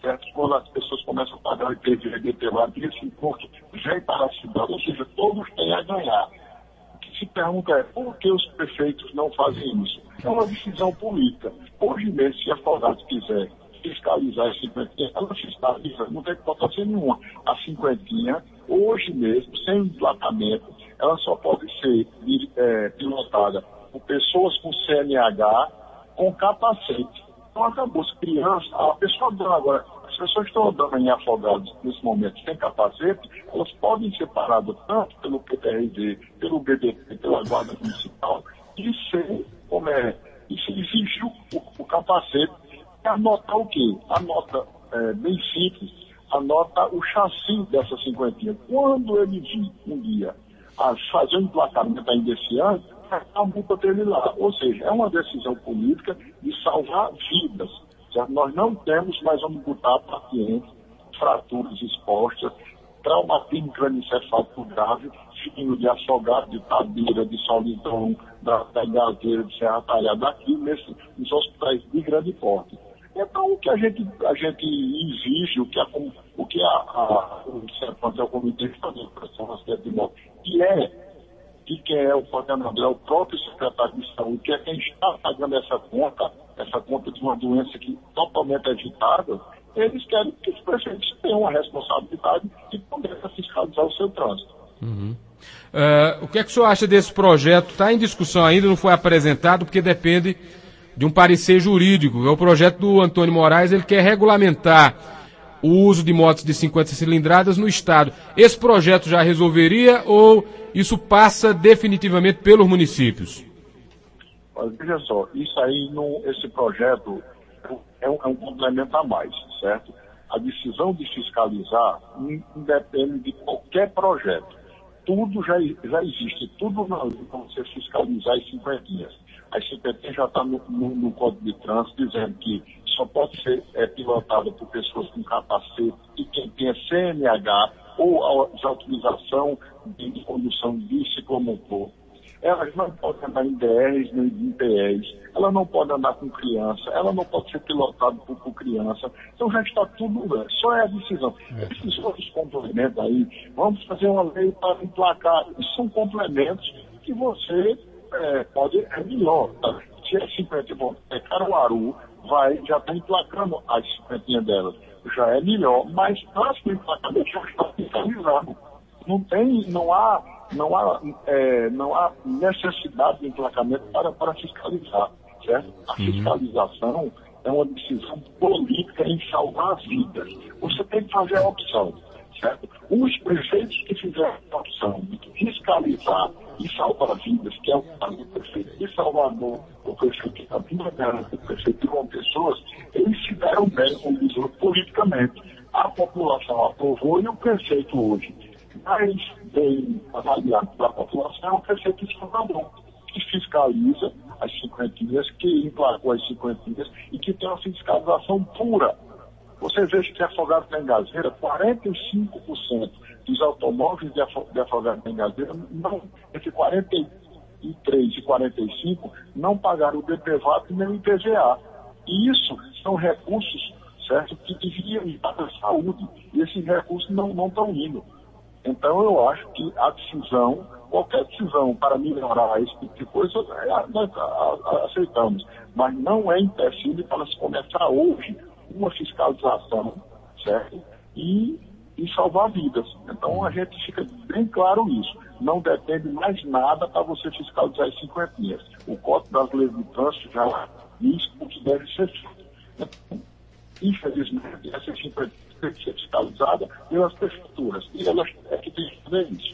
certo? Quando as pessoas começam a pagar o I P V A, I P V A, e esse imposto vem para a cidade, ou seja, todos têm a ganhar. O que se pergunta é, por que os prefeitos não fazem isso? É uma decisão política. Hoje mesmo, se a Afogados quiser fiscalizar a cinquentinha, ela fiscaliza, não tem importância nenhuma. A cinquentinha, hoje mesmo, sem emplacamento, ela só pode ser é, pilotada por pessoas com C N H com capacete. Então acabou, as crianças, a pessoa andando agora, as pessoas estão andando em Afogados nesse momento sem capacete, elas podem ser paradas tanto pelo P T R D, pelo B D P, pela Guarda Municipal, e sem, como é, e se exigir o, o capacete, e anotar o quê? Anota, é, bem simples, anota o chassi dessa cinquentinha. Quando ele vir um dia a fazer o emplacamento ainda esse ano, a multa dele lá. Ou seja, é uma decisão política de salvar vidas. Certo? Nós não temos mais onde botar pacientes, fraturas expostas, traumatismo crânioencefálico grave, vindo de Afogado, de Tabira, de Solidão, da, da Gazeira, de Serra Talhada, aqui nesse, nos hospitais de grande porte. Então, o que a gente, a gente exige, o que a, o que a, a, o CEPANT é o Comitê de Fazer Pressão Acidente de Moto, que é e quem é o coordenador, é o próprio secretário de saúde, que é quem está pagando essa conta, essa conta de uma doença que totalmente evitável, eles querem que os prefeitos tenham a responsabilidade de poder fiscalizar o seu trânsito. Uhum. Uh, o que é que o senhor acha desse projeto? Está em discussão ainda, não foi apresentado, porque depende de um parecer jurídico. É o projeto do Antônio Moraes, ele quer regulamentar o uso de motos de cinquenta cilindradas no estado. Esse projeto já resolveria ou isso passa definitivamente pelos municípios? Olha, veja só, isso aí, não, esse projeto é um, é um complemento a mais, certo? A decisão de fiscalizar independe de qualquer projeto. Tudo já, já existe, tudo na lei para você fiscalizar as cinquentinhas. As cinquentinhas já está no, no, no Código de Trânsito dizendo que só pode ser é, pilotada por pessoas com capacete e quem tenha C N H ou a autorização de condução de ciclomotor. Elas não podem andar em D Rs nem em P Es, ela não pode andar com criança, ela não pode ser pilotada por, por criança. Então já está tudo, só é a decisão. Esses outros complementos aí, vamos fazer uma lei para emplacar. Isso são complementos que você é, pode, é melhor. Tá? Se é cinquenta, bom, é Caruaru, vai, já está emplacando as cinquentinhas delas. Já é melhor, mas acho que o emplacamento já está fiscalizado. Não tem, não há, não há, é, não há necessidade de emplacamento para, para fiscalizar, certo? A fiscalização é uma decisão política em salvar vidas. Você tem que fazer a opção, certo? Os prefeitos que fizeram a opção de fiscalizar e salvar vidas, que é o caso do prefeito de Salvador, o prefeito de Campina Grande, o prefeito de João Pessoa, eles se deram bem, como diz, politicamente. A população aprovou e o prefeito hoje mais bem avaliado pela população é o prefeito de Salvador, que fiscaliza as cinquentinhas, que emplacou as cinquentinhas e que tem uma fiscalização pura. Você veja que Afogados da Engazeira, quarenta e cinco por cento dos automóveis de Afogados da Engazeira, não, entre quarenta e três e quarenta e cinco, não pagaram o D P V A T nem o I P V A. E isso são recursos, certo, que deveriam ir para a saúde. E esses recursos não, não estão indo. Então, eu acho que a decisão, qualquer decisão para melhorar esse tipo de coisa, nós aceitamos. Mas não é empecilho para se começar hoje uma fiscalização, certo? E, e salvar vidas. Então, a gente fica bem claro isso. Não depende mais nada para você fiscalizar as cinquentinhas. O Código Brasileiro de Trânsito já diz o que deve ser feito. Então, infelizmente, essa cinquentinha tem que ser fiscalizada pelas prefeituras. E elas é que tem que fazer isso.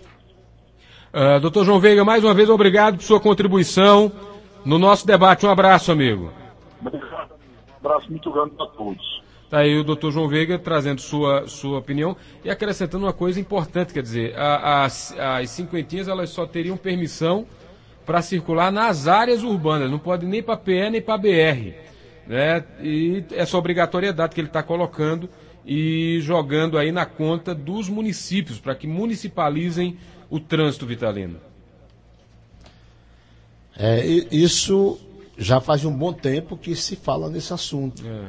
Uh, doutor João Veiga, mais uma vez, obrigado por sua contribuição no nosso debate. Um abraço, amigo. Obrigado. Um abraço muito grande a todos. Está aí o doutor João Veiga trazendo sua, sua opinião e acrescentando uma coisa importante, quer dizer, a, as, as cinquentinhas elas só teriam permissão para circular nas áreas urbanas, não pode nem para P E nem para B R. Né? E essa obrigatoriedade que ele está colocando e jogando aí na conta dos municípios, para que municipalizem o trânsito vitalino. É, isso já faz um bom tempo que se fala nesse assunto. É.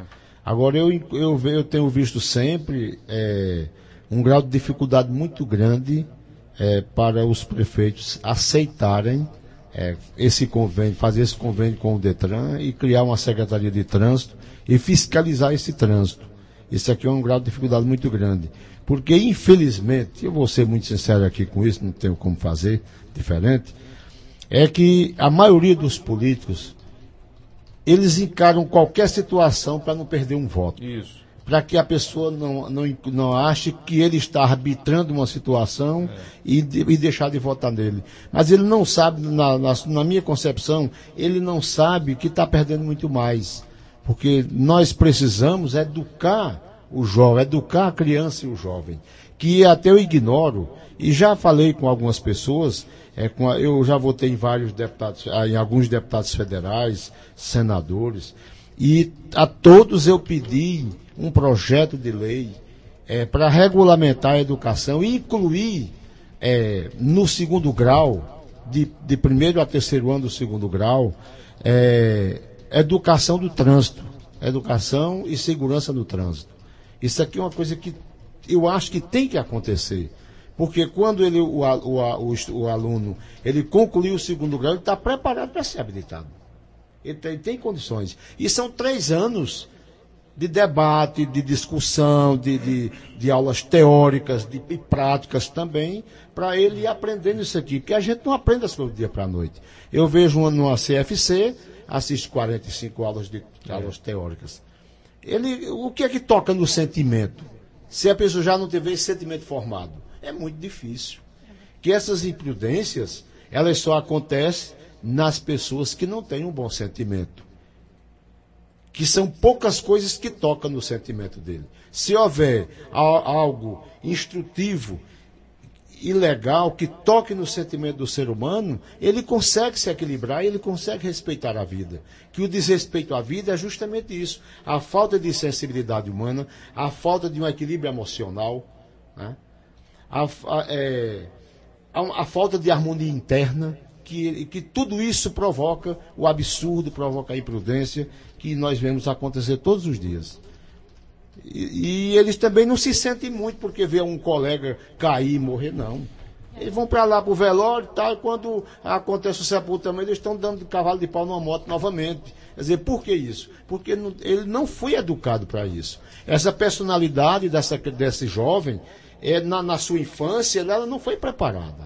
Agora, eu, eu, eu tenho visto sempre é, um grau de dificuldade muito grande é, para os prefeitos aceitarem é, esse convênio, fazer esse convênio com o Detran e criar uma Secretaria de Trânsito e fiscalizar esse trânsito. Isso aqui é um grau de dificuldade muito grande. Porque, infelizmente, eu vou ser muito sincero aqui com isso, não tenho como fazer diferente, é que a maioria dos políticos, eles encaram qualquer situação para não perder um voto. Isso. Para que a pessoa não, não, não ache que ele está arbitrando uma situação é. e, e deixar de votar nele. Mas ele não sabe, na, na, na minha concepção, ele não sabe que está perdendo muito mais. Porque nós precisamos educar o jovem, educar a criança e o jovem, que até eu ignoro, e já falei com algumas pessoas, é, com a, eu já votei em vários deputados, em alguns deputados federais, senadores, e a todos eu pedi um projeto de lei é, para regulamentar a educação e incluir é, no segundo grau, de, de primeiro a terceiro ano do segundo grau, é, educação do trânsito, educação e segurança no trânsito. Isso aqui é uma coisa que eu acho que tem que acontecer. Porque quando ele, o, o, o, o aluno ele concluir o segundo grau, ele está preparado para ser habilitado. Ele tem, tem condições. E são três anos de debate, de discussão, de, de, de aulas teóricas de, e práticas também, para ele ir aprendendo isso aqui. Que a gente não aprende as coisas do dia para a noite. Eu vejo uma, numa C F C, assisto quarenta e cinco aulas, de, é. aulas teóricas. Ele, o que é que toca no sentimento? Se a pessoa já não teve esse sentimento formado, é muito difícil. Que essas imprudências, elas só acontecem nas pessoas que não têm um bom sentimento. Que são poucas coisas que tocam no sentimento dele. Se houver algo instrutivo e legal que toque no sentimento do ser humano, ele consegue se equilibrar e ele consegue respeitar a vida. Que o desrespeito à vida é justamente isso. A falta de sensibilidade humana, a falta de um equilíbrio emocional, né? a, a, é, a, a falta de harmonia interna, que, que tudo isso provoca o absurdo, provoca a imprudência que nós vemos acontecer todos os dias. E, e eles também não se sentem muito porque vê um colega cair e morrer, não. Eles vão para lá para o velório e tal, e quando acontece o sepultamento, eles estão dando de cavalo de pau numa moto novamente. Quer dizer, por que isso? Porque não, ele não foi educado para isso. Essa personalidade dessa, desse jovem, é, na, na sua infância, ela não foi preparada.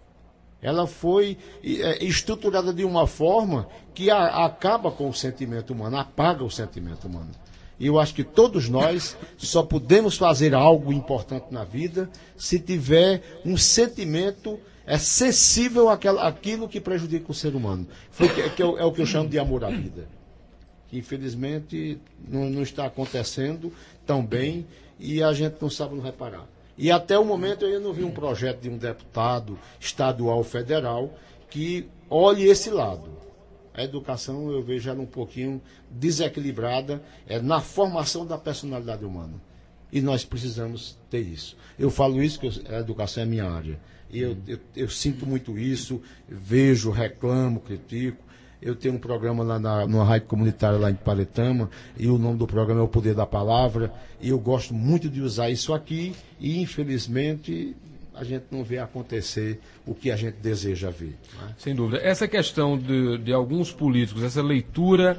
Ela foi é, estruturada de uma forma que a, acaba com o sentimento humano, apaga o sentimento humano. E eu acho que todos nós só podemos fazer algo importante na vida se tiver um sentimento é, sensível àquilo, àquilo que prejudica o ser humano. Foi, que, que é, é o que eu chamo de amor à vida. Que infelizmente não, não está acontecendo tão bem e a gente não sabe não reparar. E até o momento eu ainda não vi um projeto de um deputado estadual ou federal que olhe esse lado. A educação eu vejo ela um pouquinho desequilibrada é, na formação da personalidade humana. E nós precisamos ter isso. Eu falo isso porque a educação é minha área. E eu, eu, eu sinto muito isso, vejo, reclamo, critico. Eu tenho um programa lá na, numa rádio comunitária lá em Paretama, e o nome do programa é O Poder da Palavra, e eu gosto muito de usar isso aqui, e infelizmente a gente não vê acontecer o que a gente deseja ver. Né? Sem dúvida. Essa questão de, de alguns políticos, essa leitura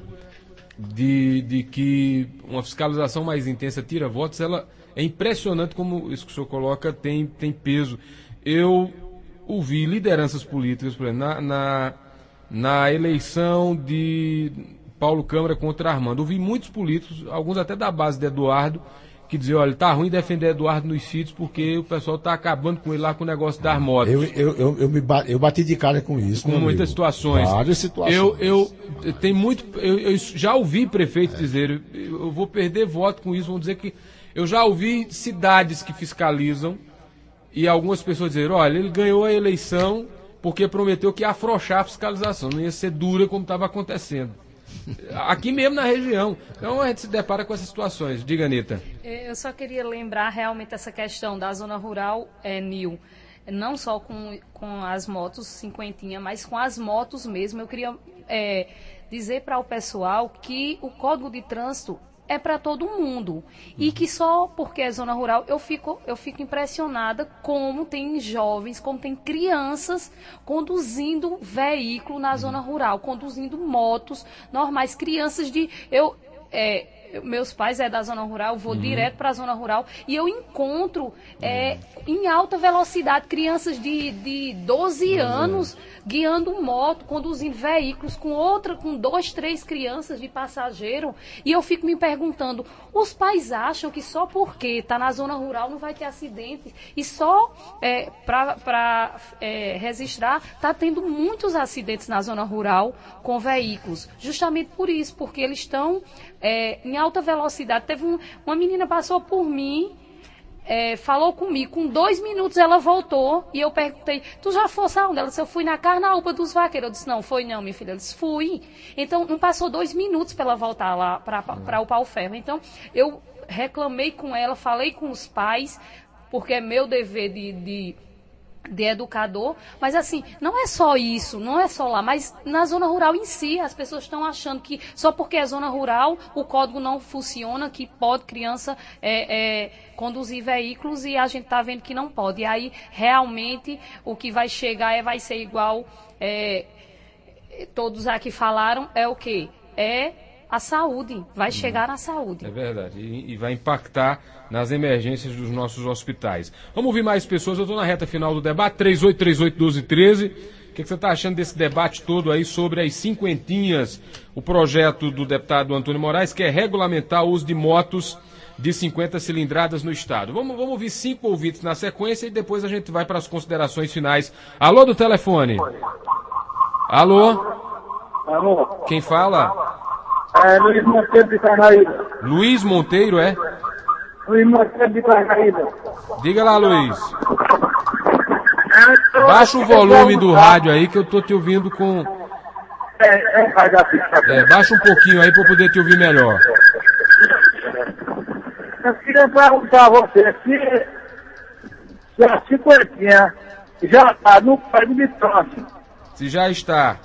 de, de que uma fiscalização mais intensa tira votos, ela é impressionante como isso que o senhor coloca tem, tem peso. Eu ouvi lideranças políticas, por exemplo, na... na na eleição de Paulo Câmara contra Armando. Ouvi muitos políticos, alguns até da base de Eduardo, que diziam, olha, tá ruim defender Eduardo nos sítios porque o pessoal tá acabando com ele lá com o negócio das motos. Eu, eu, eu, eu, me bati, eu bati de cara com isso. Com muitas amigo. situações. Várias situações. Eu, eu, tem muito, eu, eu já ouvi prefeito é. dizer, eu, eu vou perder voto com isso, vão dizer que... Eu já ouvi cidades que fiscalizam e algumas pessoas dizerem, olha, ele ganhou a eleição... porque prometeu que ia afrouxar a fiscalização, não ia ser dura como estava acontecendo. Aqui mesmo na região. Então a gente se depara com essas situações. Diga, Anitta. Eu só queria lembrar realmente essa questão da zona rural, é, Nil, não só com, com as motos cinquentinha, mas com as motos mesmo. Eu queria é, dizer para o pessoal que o Código de Trânsito é para todo mundo. E que só porque é zona rural, eu fico, eu fico impressionada como tem jovens, como tem crianças conduzindo veículo na zona rural, conduzindo motos normais, crianças de... Eu, é, meus pais é da zona rural, eu vou uhum. direto para a zona rural e eu encontro é, em alta velocidade crianças de, de doze anos guiando moto, conduzindo veículos com outra, com dois, três crianças de passageiro, e eu fico me perguntando, os pais acham que só porque está na zona rural não vai ter acidente, e só é, para é, registrar, está tendo muitos acidentes na zona rural com veículos, justamente por isso, porque eles estão é, em alta velocidade. Teve um, uma menina passou por mim, É, falou comigo, com dois minutos ela voltou e eu perguntei, tu já fosse aonde? Ela disse, eu fui na Carnaúba dos Vaqueiros. Eu disse, não, foi não, minha filha. Ela disse, fui. Então, não passou dois minutos para ela voltar lá para o Pau Ferro. Então, eu reclamei com ela, falei com os pais, porque é meu dever de... de de educador, mas assim, não é só isso, não é só lá, mas na zona rural em si, as pessoas estão achando que só porque é zona rural, o código não funciona, que pode criança é, é, conduzir veículos, e a gente está vendo que não pode, e aí realmente o que vai chegar é, vai ser igual, é, todos aqui falaram, é o quê? É a saúde, vai chegar na saúde. É verdade, e, e vai impactar nas emergências dos nossos hospitais. Vamos ouvir mais pessoas, eu estou na reta final do debate, três oito três oito, doze treze. O que, que você está achando desse debate todo aí sobre as cinquentinhas? O projeto do deputado Antônio Moraes quer regulamentar o uso de motos de cinquenta cilindradas no estado. Vamos, vamos ouvir cinco ouvintes na sequência e depois a gente vai para as considerações finais. Alô do telefone? Alô? Alô? Quem fala? É Luiz Monteiro de Carnaíba. Luiz Monteiro, é? Luiz Monteiro de Carnaíba. Diga lá, Luiz. Baixa o volume do rádio aí que eu tô te ouvindo com... É, é, vai dar ficha. É, baixa um pouquinho aí para eu poder te ouvir melhor. Eu queria perguntar a você se, se a cinquentinha já está no código de trânsito. Se já está.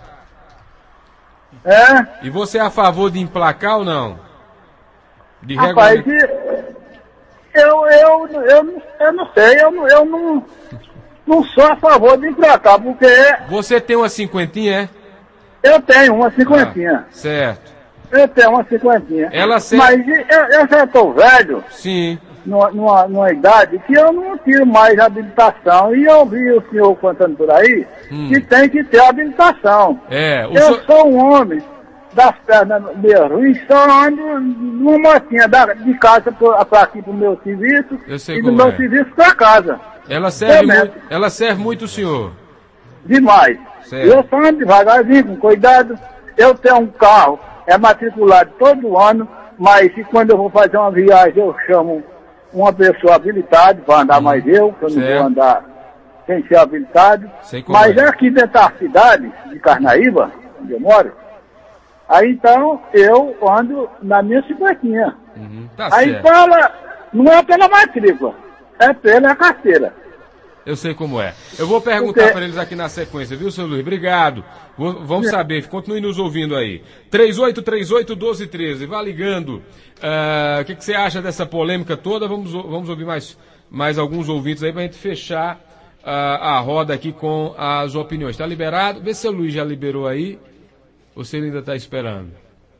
É? E você é a favor de emplacar ou não? De Rapaz, regulamentar? eu, eu, eu, eu não sei, eu, eu não, não sou a favor de emplacar, porque... Você tem uma cinquentinha, é? Eu tenho uma cinquentinha. Ah, certo. Eu tenho uma cinquentinha. Ela serve... Mas eu, eu já estou velho. Sim. Numa, numa, numa idade que eu não tiro mais habilitação. E eu vi o senhor contando por aí hum. que tem que ter habilitação. É, o eu senhor... sou um homem das pernas meio ruins, só ando numa motinha da, de casa para aqui para o meu serviço eu sei e do como meu é. serviço para casa. Ela serve, muito, ela serve muito o senhor? Demais. Certo. Eu só ando devagarzinho, com cuidado. Eu tenho um carro, é matriculado todo ano, mas quando eu vou fazer uma viagem eu chamo uma pessoa habilitada para andar hum. mais eu, que eu não certo. vou andar sem ser habilitado. Mas é. aqui dentro da cidade de Carnaíba, onde eu moro, aí então eu ando na minha cinquentinha. Uhum, tá aí certo. fala, não é pela matrícula, é pela carteira. Eu sei como é. Eu vou perguntar Porque... para eles aqui na sequência, viu, seu Luiz? Obrigado. Vou, vamos saber, continue nos ouvindo aí. três oito três oito, doze treze, vá ligando. Uh, o que, que você acha dessa polêmica toda? Vamos, vamos ouvir mais, mais alguns ouvintes aí para a gente fechar uh, a roda aqui com as opiniões. Está liberado? Vê se o Luiz já liberou aí. Ou se ele ainda está esperando.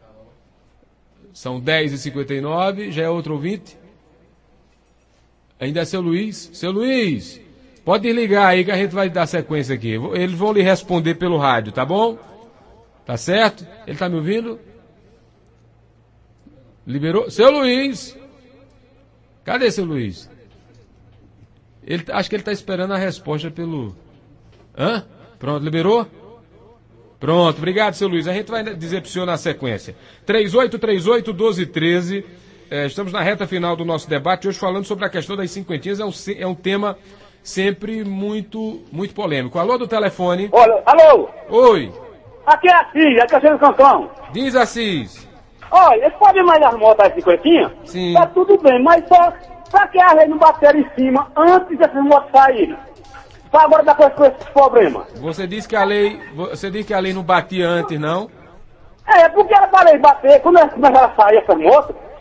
São dez e cinquenta e nove, já é outro ouvinte? Ainda é seu Luiz? Seu Luiz, pode desligar aí que a gente vai dar sequência aqui. Eles vão lhe responder pelo rádio, tá bom? Tá certo? Ele está me ouvindo? Liberou? Seu Luiz! Cadê seu Luiz? Ele, acho que ele está esperando a resposta pelo... Hã? Pronto, liberou? Pronto, obrigado, seu Luiz. A gente vai dizer para o senhor na sequência. três oito três oito, doze treze. É, estamos na reta final do nosso debate, hoje falando sobre a questão das cinquentinhas. É um, é um tema sempre muito, muito polêmico. Alô do telefone. Olha, alô. Oi. Aqui é Assis, aqui é o Cantão. Diz, Assis. Olha, eles podem mais as motos às cinquentinhas? Sim. Tá tudo bem, mas só pra que a lei não bater em cima antes dessas motos saírem? Pra agora dar com esses problemas. Você disse que a lei, você disse que a lei não batia antes, não? É, porque era pra lei bater, quando começaram a sair essas motos,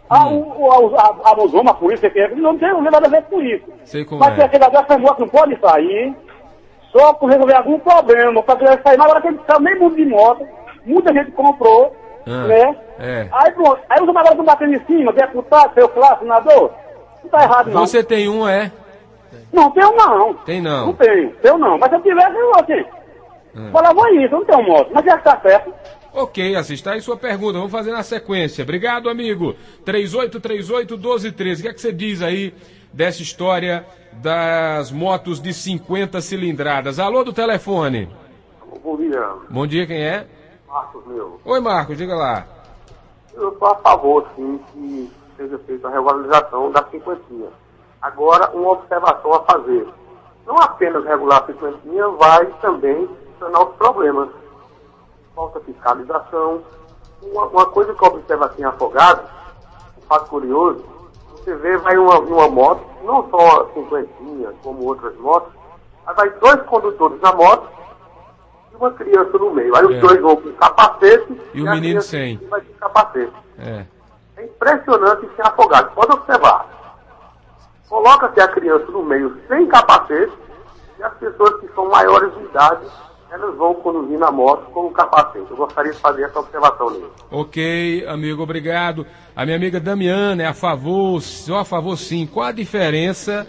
A, o, a, a Mozoma, a polícia, que não tem nada a ver com isso. Sei como Mas é. aquele negócio é moto, não pode sair, só por resolver algum problema, para que sair, mas agora que ele sabe nem mundo de moto, muita gente comprou, Ah, né? é. Aí pronto, aí os agora estão batendo em cima, deputado, seu classe, senador, não tá errado não. Você tem um, é? Não, tenho não. Tem não. Não tenho, tenho não. Mas se eu tivesse, eu assim, Ah. falava isso, eu não tenho moto, mas já está certo. Ok, assista aí sua pergunta. Vamos fazer na sequência. Obrigado, amigo. três oito três oito, um dois um três. O que é que você diz aí dessa história das motos de cinquenta cilindradas? Alô do telefone. Bom dia, Bom dia, quem é? Marcos meu. Oi, Marcos, diga lá. Eu sou a favor, sim, que seja feita a regularização da cinquentinha. Agora, uma observação a fazer. Não apenas regular a cinquentinha, vai também sanar os problemas. Falta fiscalização. Uma, uma coisa que eu observo assim, afogado, um fato curioso, você vê, vai uma, uma moto, não só a cinquentinha, como outras motos, aí vai dois condutores na moto e uma criança no meio. Aí os É. dois vão com capacete E o a menino criança sem. vai com capacete. É. É impressionante ser afogado. Pode observar. Coloca-se a criança no meio sem capacete e as pessoas que são maiores de idade, elas vão conduzir na moto com o capacete. Eu gostaria de fazer essa observação nele. Ok, amigo, obrigado. A minha amiga Damiana é a favor, só a favor sim. Qual a diferença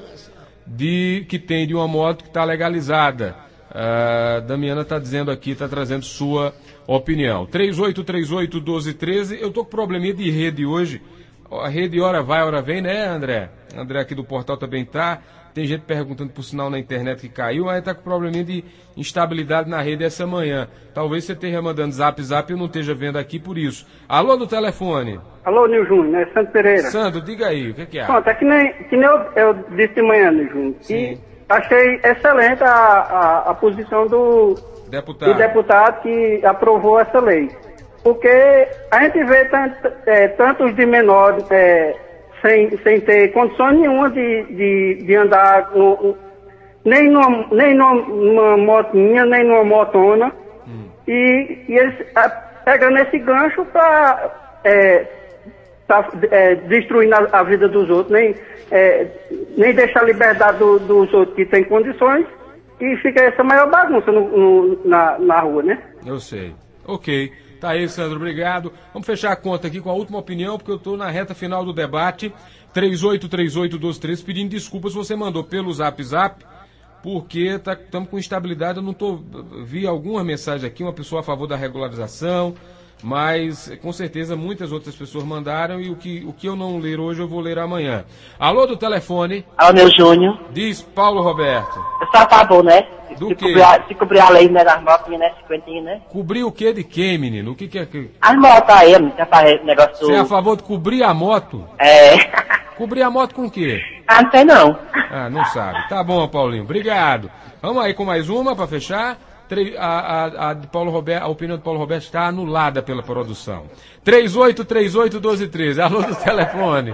de que tem de uma moto que está legalizada? A Damiana está dizendo aqui, está trazendo sua opinião. três oito três oito, um dois um três. Eu estou com probleminha de rede hoje. A rede hora vai, hora vem, né, André? André aqui do portal também tá. Tem gente perguntando por sinal na internet que caiu, mas está com probleminha de instabilidade na rede essa manhã. Talvez você esteja mandando zap zap e eu não esteja vendo aqui por isso. Alô do telefone. Alô, Nil Júnior, né? Santo Pereira. Sandro, diga aí, o que, que é? Pronto, é que nem, que nem eu, eu disse de manhã, Nil Júnior. E achei excelente a, a, a posição do deputado. do deputado que aprovou essa lei. Porque a gente vê tant, é, tantos de menores é, sem, sem ter condição nenhuma de, de, de andar no, nem, numa, nem numa motinha, nem numa motona. Hum. E, e eles a, pegando esse gancho para é, tá, é, destruindo a, a vida dos outros, nem, é, nem deixar a liberdade do, dos outros que têm condições, e fica essa maior bagunça no, no, na, na rua, né? Eu sei. Ok. Tá aí, Sandro, obrigado. Vamos fechar a conta aqui com a última opinião, porque eu estou na reta final do debate. três oito três oito, um dois três, pedindo desculpas se você mandou pelo Zap Zap, porque estamos tá, com instabilidade. Eu não tô, vi alguma mensagem aqui, uma pessoa a favor da regularização, mas com certeza muitas outras pessoas mandaram, e o que, o que eu não ler hoje eu vou ler amanhã. Alô do telefone. Alô, meu Júnior. Diz Paulo Roberto. Eu sou a favor, né? Do se quê? Cobrir a, se cobrir a lei, né, das motinhas, né, cinquentinha, né? Cobrir o que de quê, menino? O que, que é que... As motos aí, não tem fazer negócio... Você é a favor de cobrir a moto? É. Cobrir a moto com o quê? Ah, não sei não. Ah, não sabe. Tá bom, Paulinho. Obrigado. Vamos aí com mais uma para fechar. A, a, a, de Paulo Roberto, a opinião de Paulo Roberto está anulada pela produção. três oito três oito, um dois três. Alô do telefone.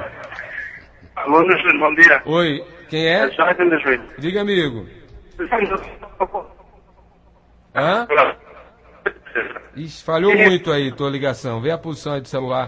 Alô, Júnior, bom dia. Oi, quem é? É Jorge do Júnior. Diga, amigo. Hã? Ixi, falhou muito aí tua ligação. Vê a posição aí do celular.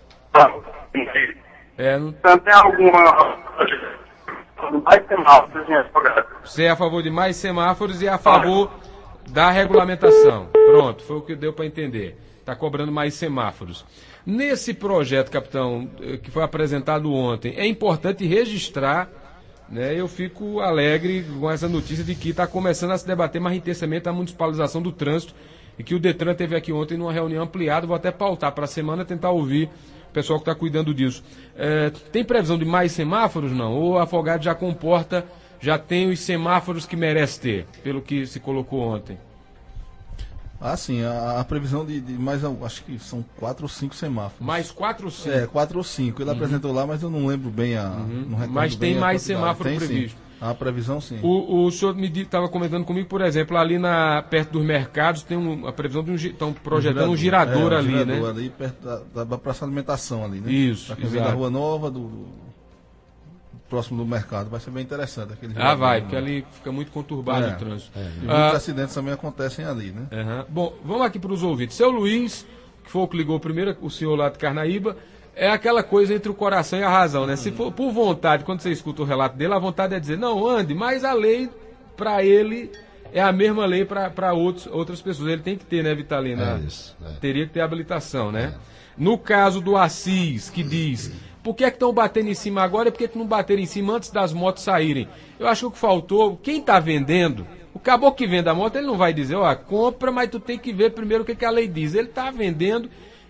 É, não... Tem alguma... Mais semáforos, né? Você é a favor de mais semáforos e é a favor da regulamentação. Pronto, foi o que deu para entender. Está cobrando mais semáforos. Nesse projeto, capitão, que foi apresentado ontem, é importante registrar, né, eu fico alegre com essa notícia de que está começando a se debater mais intensamente a municipalização do trânsito, e que o Detran teve aqui ontem numa reunião ampliada. Vou até pautar para a semana, tentar ouvir o pessoal que está cuidando disso. É, tem previsão de mais semáforos, não? Ou a Afogado já comporta, já tem os semáforos que merece ter, pelo que se colocou ontem? Ah, sim, a, a previsão de, de mais, acho que são quatro ou cinco semáforos. Mais quatro ou cinco? É, quatro ou cinco. Ele uhum. apresentou lá, mas eu não lembro bem a... Uhum. Não mas tem mais semáforo tem, previsto. Sim. A previsão, sim. O, o senhor me estava comentando comigo, por exemplo, ali na, perto dos mercados tem um, a previsão de um... Estão projetando um girador, um girador é, um ali, girador, né? ali perto da, da praça de alimentação ali, né? Isso, pra da Rua Nova, do, do, próximo do mercado. Vai ser bem interessante aquele Ah, vai, porque ali fica muito conturbado é, o trânsito. É. E ah, muitos acidentes também acontecem ali, né? Uh-huh. Bom, vamos aqui para os ouvintes. Seu Luiz, que foi o que ligou primeiro, o senhor lá de Carnaíba, é aquela coisa entre o coração e a razão, né? Se for por vontade, quando você escuta o relato dele, a vontade é dizer, não, ande, mas a lei, para ele, é a mesma lei para outras pessoas. Ele tem que ter, né, Vitalina? É isso, é. Teria que ter habilitação, né? É. No caso do Assis, que diz, por que é que estão batendo em cima agora e por que, é que não bateram em cima antes das motos saírem? Eu acho que o que faltou, quem está vendendo, o caboclo que vende a moto, ele não vai dizer, ó, compra, mas tu tem que ver primeiro o que, que a lei diz. Ele está vendendo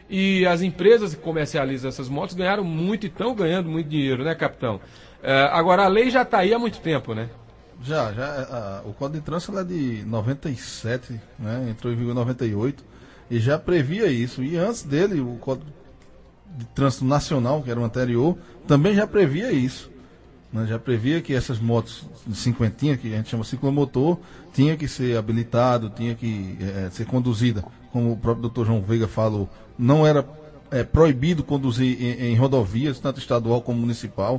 e as empresas que comercializam essas motos ganharam muito e estão ganhando muito dinheiro, né, capitão? É, agora, a lei já está aí há muito tempo, né? Já, já. A, o Código de Trânsito é de noventa e sete, né? Entrou em vigor em noventa e oito e já previa isso. E antes dele, o Código de Trânsito Nacional, que era o anterior, também já previa isso. Né? Já previa que essas motos de cinquentinha, que a gente chama ciclomotor, tinha que ser habilitado, tinha que é, ser conduzida. Como o próprio doutor João Veiga falou, não era é, proibido conduzir em, em rodovias, tanto estadual como municipal,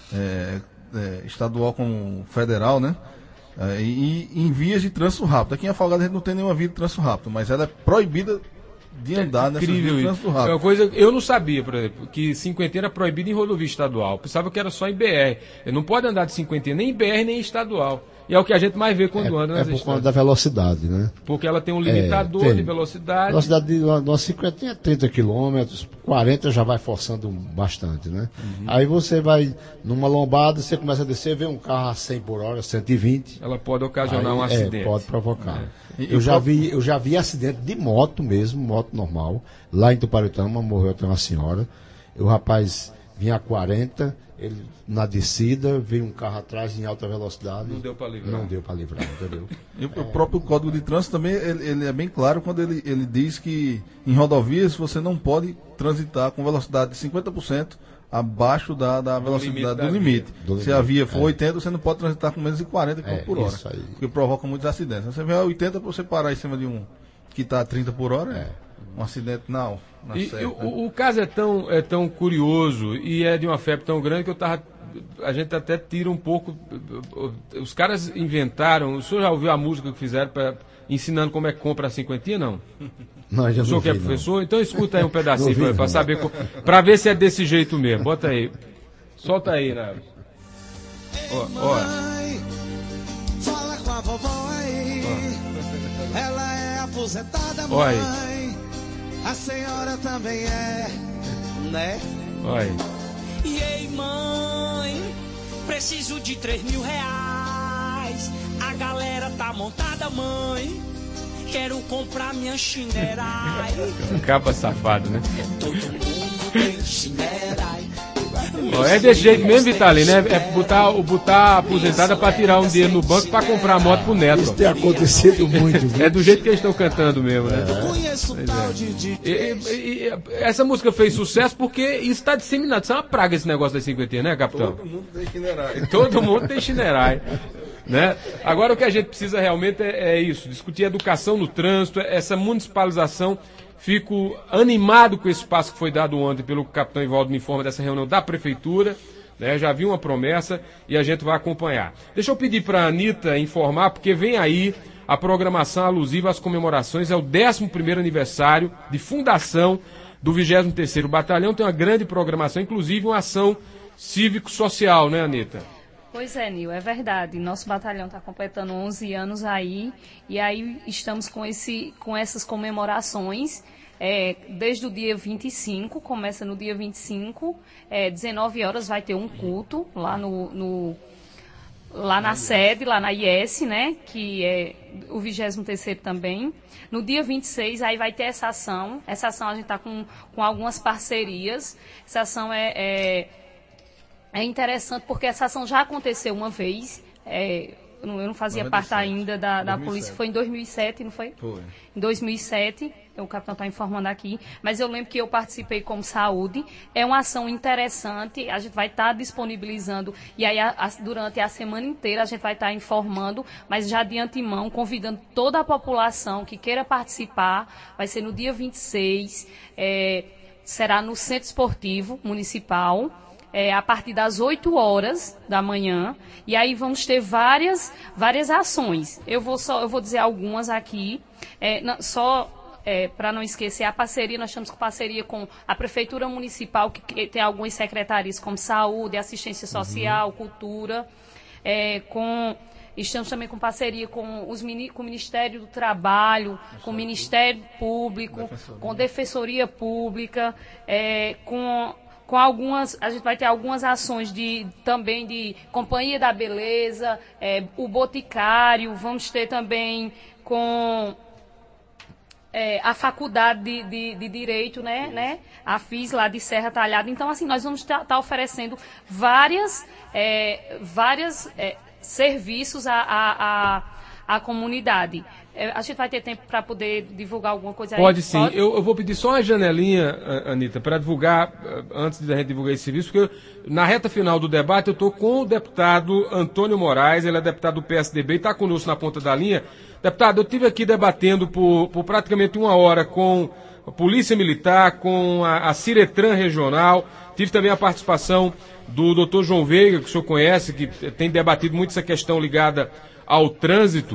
é, é, estadual como federal, né? É, e, e em vias de trânsito rápido. Aqui em Afogados a gente não tem nenhuma via de trânsito rápido, mas ela é proibida de andar é nessas vias de trânsito rápido. É uma coisa, eu não sabia, por exemplo, que cinquentinha era proibida em rodovia estadual. Eu pensava que era só em B R. Ele não pode andar de cinquentinha nem em B R nem em estadual. E é o que a gente mais vê quando é, anda nas nas É por conta da velocidade, né? Porque ela tem um limitador é, de velocidade. A velocidade de uma cinquentinha é trinta quilômetros, quarenta já vai forçando bastante, né? Uhum. Aí você vai numa lombada, você começa a descer, vê um carro a cem por hora, cento e vinte. Ela pode ocasionar aí, um acidente. É, pode provocar. É. Eu, já vi, eu já vi acidente de moto mesmo, moto normal, lá em Tuparetama, morreu até uma senhora. O rapaz vinha a quarenta, ele na descida, veio um carro atrás em alta velocidade. Não deu para livrar. Não deu para livrar, entendeu? E o próprio Código de Trânsito também, ele, ele é bem claro quando ele, ele diz que em rodovias você não pode transitar com velocidade de cinquenta por cento abaixo da, da velocidade do limite. Do limite. Se a via for é. oitenta, você não pode transitar com menos de quarenta quilômetros por hora. Isso aí. Porque provoca muitos acidentes. Você vê a oitenta, para você parar em cima de um que está a trinta por hora, é um acidente não. Na e, certa, e o, o caso é tão, é tão curioso e é de uma febre tão grande que eu tava, a gente até tira um pouco. Os caras inventaram. O senhor já ouviu a música que fizeram pra, ensinando como é que compra a cinquentinha? Não. Não, já o senhor não que é vi, professor? Não. Então escuta aí um pedacinho para saber, para ver se é desse jeito mesmo. Bota aí. Solta aí, né? Ó, ó. Mãe, fala com a vovó aí. Ó. Ela é aposentada, mãe. Oi. A senhora também é, né? Oi. E ei, mãe, preciso de três mil reais. A galera tá montada, mãe. Quero comprar minha chinerai. Capa safado, né? Todo mundo tem chinerai. Oh, é desse jeito mesmo, Vitalino, né? É botar, botar a aposentada para tirar um dinheiro no banco para comprar a moto pro neto. Isso tem acontecido muito, viu? É do jeito que eles estão cantando mesmo, né? É. E, e, e, essa música fez sucesso porque isso está disseminado. Isso é uma praga esse negócio da cinquentinha, né, capitão? Todo mundo tem chinerai. Todo mundo tem chinerai. Né? Agora o que a gente precisa realmente é, é isso, discutir educação no trânsito, essa municipalização. Fico animado com esse passo que foi dado ontem pelo capitão Ivaldo, me informa dessa reunião da prefeitura, né? Já vi uma promessa e a gente vai acompanhar. Deixa eu pedir para a Anitta informar, porque vem aí a programação alusiva às comemorações, é o décimo primeiro aniversário de fundação do vigésimo terceiro Batalhão, tem uma grande programação, inclusive uma ação cívico-social, né, Anitta? Pois é, Nil, é verdade. Nosso batalhão está completando onze anos aí, e aí estamos com, esse, com essas comemorações é, desde o dia vinte e cinco, começa no dia vinte e cinco, é, dezenove horas vai ter um culto lá, no, no, lá na sede, lá na I S, né, que é o vigésimo terceiro também. No dia vinte e seis, aí vai ter essa ação. Essa ação a gente está com, com algumas parcerias. Essa ação é... é É interessante porque essa ação já aconteceu uma vez, é, eu, não, eu não fazia noventa e sete. Parte ainda da, da polícia, foi em dois mil e sete, não foi? Foi. Em dois mil e sete, o capitão está informando aqui, mas eu lembro que eu participei como saúde, é uma ação interessante, a gente vai estar tá disponibilizando, e aí a, a, durante a semana inteira a gente vai estar tá informando, mas já de antemão, convidando toda a população que queira participar, vai ser no dia vinte e seis, é, será no Centro Esportivo Municipal, É, a partir das oito horas da manhã, e aí vamos ter várias, várias ações. Eu vou, só, eu vou dizer algumas aqui, é, não, só é, para não esquecer, a parceria, nós estamos com parceria com a Prefeitura Municipal, que, que tem algumas secretarias como Saúde, Assistência Social, uhum. Cultura, é, com... Estamos também com parceria com, os, com o Ministério do Trabalho, com o Ministério Público, Defensoria. com Defensoria Pública, é, com, com algumas, a gente vai ter algumas ações de, também de Companhia da Beleza, é, o Boticário, vamos ter também com é, a Faculdade de, de, de Direito, né, né, a F I S lá de Serra Talhada. Então, assim, nós vamos estar tá, tá oferecendo várias, é, várias é, serviços à, à, à, à comunidade. É, a gente vai ter tempo para poder divulgar alguma coisa aí? Pode sim. Pode? Eu, eu vou pedir só uma janelinha, Anitta, para divulgar, antes de a gente divulgar esse serviço, porque eu, na reta final do debate eu estou com o deputado Antônio Moraes, ele é deputado do P S D B e está conosco na ponta da linha. Deputado, eu estive aqui debatendo por, por praticamente uma hora com a Polícia Militar, com a, a Ciretran Regional, tive também a participação do doutor João Veiga, que o senhor conhece, que tem debatido muito essa questão ligada ao trânsito,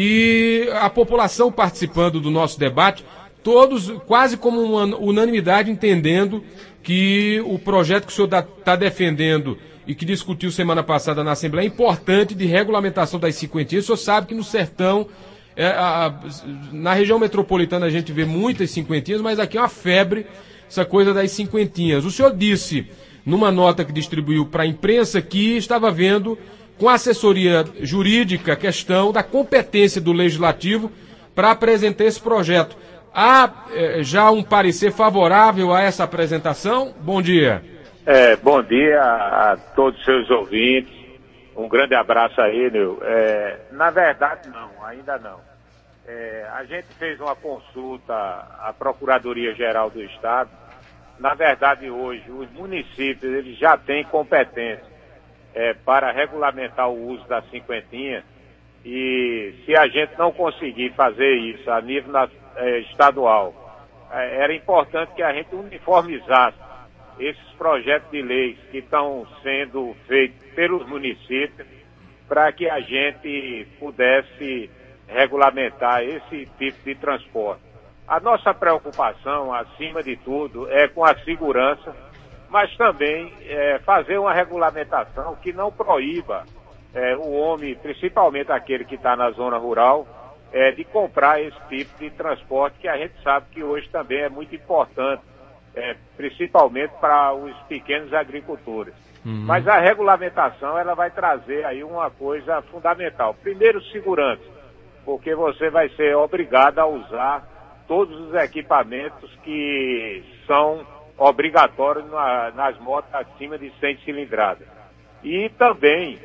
e a população participando do nosso debate, todos quase como uma unanimidade entendendo que o projeto que o senhor está defendendo e que discutiu semana passada na Assembleia é importante de regulamentação das cinquentinhas. O senhor sabe que no sertão, é, a, na região metropolitana a gente vê muitas cinquentinhas, mas aqui é uma febre essa coisa das cinquentinhas. O senhor disse, numa nota que distribuiu para a imprensa, que estava vendo com a assessoria jurídica a questão da competência do Legislativo para apresentar esse projeto. Há eh, já um parecer favorável a essa apresentação? Bom dia. É, bom dia a todos os seus ouvintes. Um grande abraço aí, Nil. É, na verdade, não, ainda não. É, a gente fez uma consulta à Procuradoria-Geral do Estado. Na verdade, hoje, os municípios eles já têm competência é, para regulamentar o uso da cinquentinha, e se a gente não conseguir fazer isso a nível na, é, estadual, é, era importante que a gente uniformizasse esses projetos de leis que estão sendo feitos pelos municípios para que a gente pudesse regulamentar esse tipo de transporte. A nossa preocupação, acima de tudo, é com a segurança, mas também é, fazer uma regulamentação que não proíba é, o homem, principalmente aquele que está na zona rural, é, de comprar esse tipo de transporte, que a gente sabe que hoje também é muito importante, é, principalmente para os pequenos agricultores. Uhum. Mas a regulamentação ela vai trazer aí uma coisa fundamental. Primeiro, segurança, porque você vai ser obrigado a usar todos os equipamentos que são obrigatórios na, nas motos acima de cem cilindradas. E também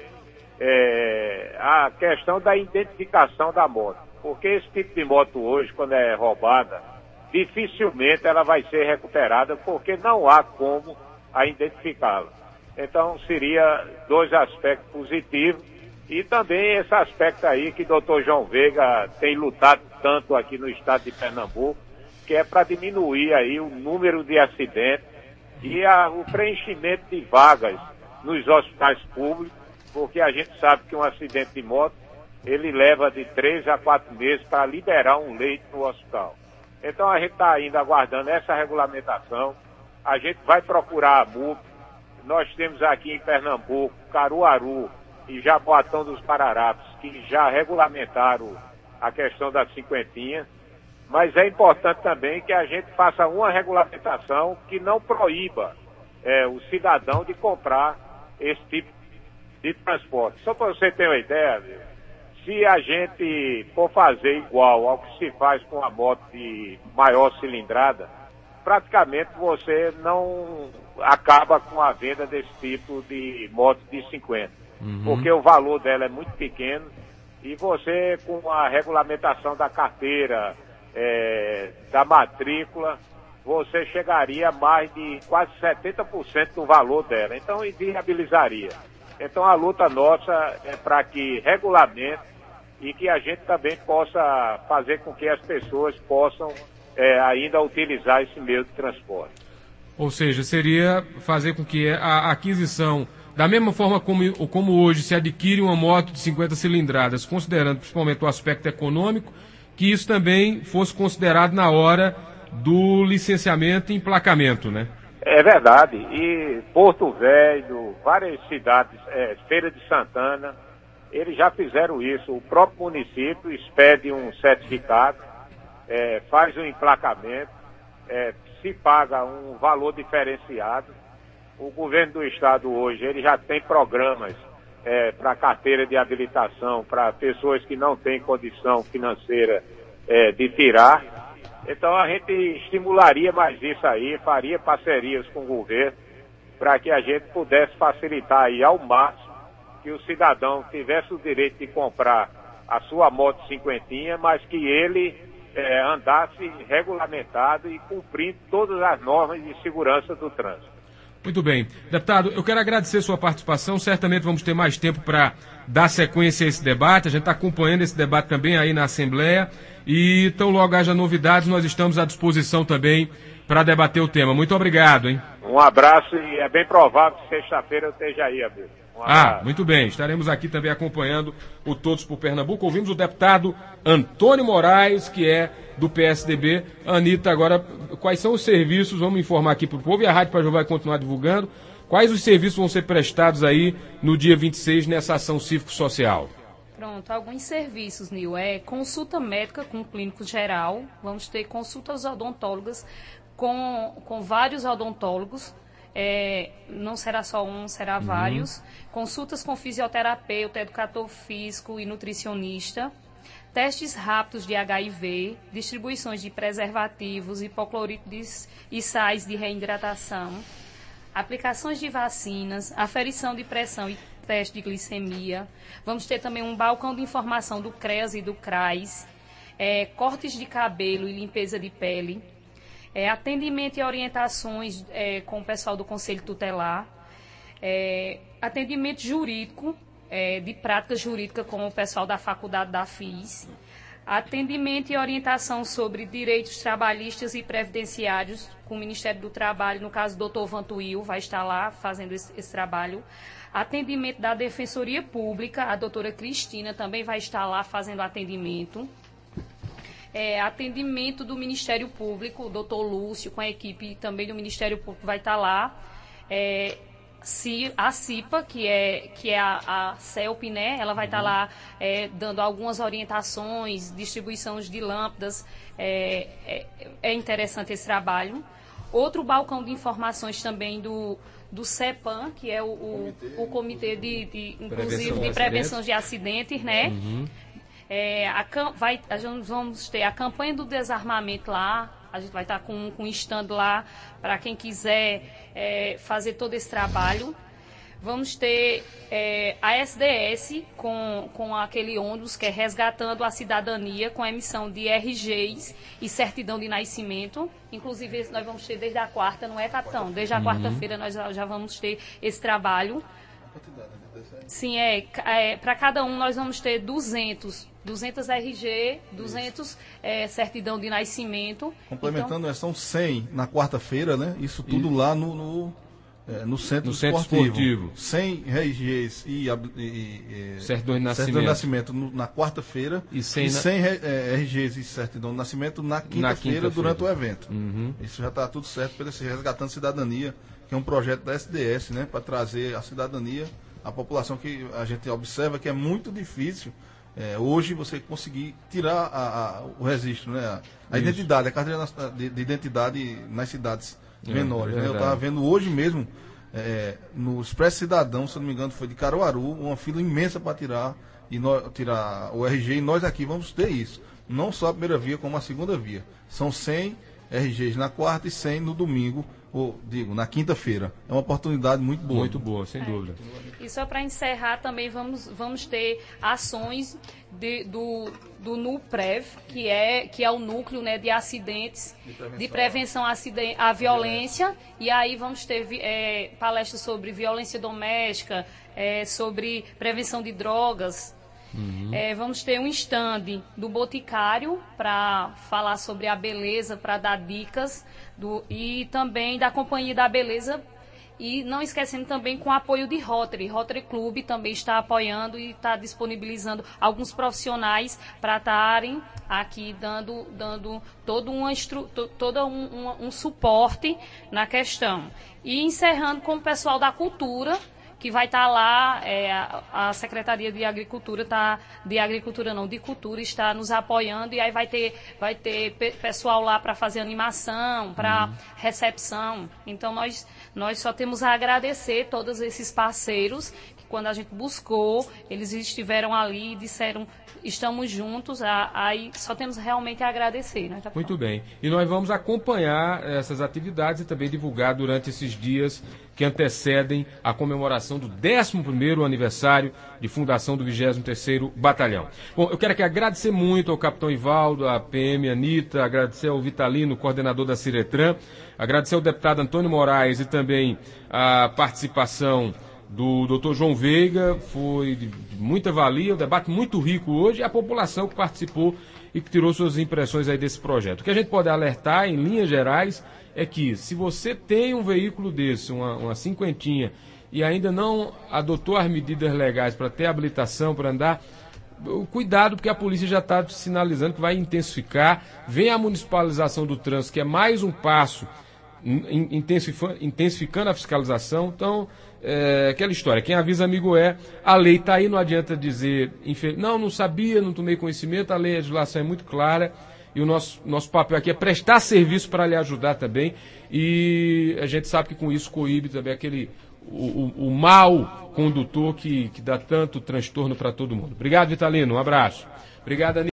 é, a questão da identificação da moto, porque esse tipo de moto hoje, quando é roubada, dificilmente ela vai ser recuperada, porque não há como a identificá-la. Então, seria dois aspectos positivos, e também esse aspecto aí que o doutor João Veiga tem lutado tanto aqui no estado de Pernambuco, que é para diminuir aí o número de acidentes e a, o preenchimento de vagas nos hospitais públicos, porque a gente sabe que um acidente de moto, ele leva de três a quatro meses para liberar um leito no hospital. Então a gente está ainda aguardando essa regulamentação, a gente vai procurar a M U P, nós temos aqui em Pernambuco, Caruaru e Jaboatão dos Pararapes, que já regulamentaram a questão da cinquentinha, mas é importante também que a gente faça uma regulamentação que não proíba é, o cidadão de comprar esse tipo de transporte. Só para você ter uma ideia, viu? Se a gente for fazer igual ao que se faz com a moto de maior cilindrada, praticamente você não acaba com a venda desse tipo de moto de cinquenta. Uhum. Porque o valor dela é muito pequeno e você, com a regulamentação da carteira, é, da matrícula, você chegaria a mais de quase setenta por cento do valor dela. Então, inviabilizaria. Então, a luta nossa é para que regulamente e que a gente também possa fazer com que as pessoas possam é, ainda utilizar esse meio de transporte. Ou seja, seria fazer com que a aquisição, da mesma forma como, como hoje se adquire uma moto de cinquenta cilindradas, considerando principalmente o aspecto econômico, que isso também fosse considerado na hora do licenciamento e emplacamento, né? É verdade. E Porto Velho, várias cidades, é, Feira de Santana, eles já fizeram isso. O próprio município expede um certificado, é, faz um emplacamento, é, se paga um valor diferenciado. O governo do estado hoje, ele já tem programas é, para carteira de habilitação para pessoas que não têm condição financeira é, de tirar. Então a gente estimularia mais isso aí, faria parcerias com o governo para que a gente pudesse facilitar aí ao máximo que o cidadão tivesse o direito de comprar a sua moto cinquentinha, mas que ele é, andasse regulamentado e cumprindo todas as normas de segurança do trânsito. Muito bem. Deputado, eu quero agradecer sua participação. Certamente vamos ter mais tempo para dar sequência a esse debate. A gente está acompanhando esse debate também aí na Assembleia. E tão logo haja novidades, nós estamos à disposição também para debater o tema. Muito obrigado, hein? Um abraço e é bem provável que sexta-feira eu esteja aí, amigo. Um ah, muito bem. Estaremos aqui também acompanhando o Todos por Pernambuco. Ouvimos o deputado Antônio Moraes, que é do P S D B. Anitta, agora, quais são os serviços? Vamos informar aqui para o povo e a Rádio Pajô vai continuar divulgando. Quais os serviços vão ser prestados aí no dia vinte e seis nessa ação cívico-social? Pronto, alguns serviços, Nil. É consulta médica com o clínico geral. Vamos ter consultas odontólogas com, com vários odontólogos. É, não será só um, será uhum. vários. Consultas com fisioterapeuta, educador físico e nutricionista. Testes rápidos de H I V, distribuições de preservativos, hipoclorídeos e sais de reidratação, aplicações de vacinas, aferição de pressão e teste de glicemia. Vamos ter também um balcão de informação do CREAS e do CRAS, é, cortes de cabelo e limpeza de pele, é, atendimento e orientações é, com o pessoal do Conselho Tutelar, é, atendimento jurídico, É, de prática jurídica com o pessoal da faculdade da F I S, atendimento e orientação sobre direitos trabalhistas e previdenciários com o Ministério do Trabalho, no caso o doutor Vantuil vai estar lá fazendo esse, esse trabalho, atendimento da Defensoria Pública, a doutora Cristina também vai estar lá fazendo atendimento, é, atendimento do Ministério Público, o doutor Lúcio com a equipe também do Ministério Público vai estar lá, é, a CIPA, que é, que é a, a CELP, né? Ela vai estar uhum. lá é, dando algumas orientações, distribuições de lâmpadas. É, é, é interessante esse trabalho. Outro balcão de informações também do, do CEPAM, que é o, o, o Comitê de, de, inclusive, prevenção de Prevenção de Acidentes, né? Uhum. É, a, vai, a gente vamos ter a campanha do desarmamento lá. A gente vai estar com, com um stand lá para quem quiser é, fazer todo esse trabalho. Vamos ter é, a S D S com, com aquele ônibus que é Resgatando a Cidadania, com a emissão de R Gs e certidão de nascimento. Inclusive, esse nós vamos ter desde a quarta, não é, capitão? Desde a uhum. quarta-feira nós já, já vamos ter esse trabalho. Sim, é, é para cada um nós vamos ter duzentos, duzentos R G, duzentos é, certidão de nascimento. Complementando, então, são cem na quarta-feira, né? Isso tudo Isso. lá no, no, é, no centro, no esportivo. centro esportivo. cem R Gs e, e, e certidão de nascimento, certidão de nascimento no, na quarta-feira e cem, e cem na... é, R Gs e certidão de nascimento na quinta-feira quinta durante o evento. Uhum. Isso já está tudo certo pelo esse Resgatando Cidadania, que é um projeto da S D S, né? Para trazer a cidadania à população, que a gente observa que é muito difícil é, hoje você conseguir tirar a, a, o registro, né? A, a identidade, a carteira de, de identidade nas cidades é, menores. É né? Eu estava vendo hoje mesmo, é, no Expresso Cidadão, se eu não me engano, foi de Caruaru, uma fila imensa para tirar, e nós, tirar o R G, e nós aqui vamos ter isso. Não só a primeira via, como a segunda via. São cem R Gs na quarta e cem no domingo, ou digo, na quinta-feira. É uma oportunidade muito boa. Muito boa, sem é. dúvida. E só para encerrar, também vamos, vamos ter ações de, do, do NUPREV, que é, que é o núcleo, né, de acidentes, de prevenção, de prevenção acidente, à violência. É. E aí vamos ter é, palestras sobre violência doméstica, é, sobre prevenção de drogas. Uhum. É, vamos ter um stand do Boticário para falar sobre a beleza, para dar dicas, do, e também da Companhia da Beleza, E não esquecendo também com o apoio de Rotary. Rotary Club também está apoiando e está disponibilizando alguns profissionais para estarem aqui dando, dando todo, uma estru, todo um, um, um suporte na questão. E encerrando com o pessoal da cultura, que vai estar lá, é, a, a Secretaria de Agricultura, tá, de Agricultura não, de Cultura, está nos apoiando, e aí vai ter, vai ter pe pessoal lá para fazer animação, para uhum. recepção. Então nós, nós só temos a agradecer todos esses parceiros, que quando a gente buscou, eles estiveram ali e disseram, estamos juntos, aí só temos realmente a agradecer. Né, Muito bem. E nós vamos acompanhar essas atividades e também divulgar durante esses dias que antecedem a comemoração do décimo primeiro aniversário de fundação do vigésimo terceiro Batalhão. Bom, eu quero aqui agradecer muito ao capitão Ivaldo, à P M Anita, agradecer ao Vitalino, coordenador da Ciretran, agradecer ao deputado Antônio Moraes e também a participação do doutor João Veiga, foi de muita valia, um debate muito rico hoje, e a população que participou e que tirou suas impressões aí desse projeto. O que a gente pode alertar, em linhas gerais, é que se você tem um veículo desse, uma, uma cinquentinha, e ainda não adotou as medidas legais para ter habilitação para andar, cuidado, porque a polícia já está sinalizando que vai intensificar. Vem a municipalização do trânsito, que é mais um passo intensificando a fiscalização. Então, é aquela história, quem avisa amigo é, a lei está aí, não adianta dizer, não, não sabia, não tomei conhecimento, a lei, a legislação é muito clara, e o nosso, nosso papel aqui é prestar serviço para lhe ajudar também, e a gente sabe que com isso coíbe também aquele, o, o, o mau condutor que, que dá tanto transtorno para todo mundo. Obrigado, Vitalino, um abraço. Obrigado, Anitta.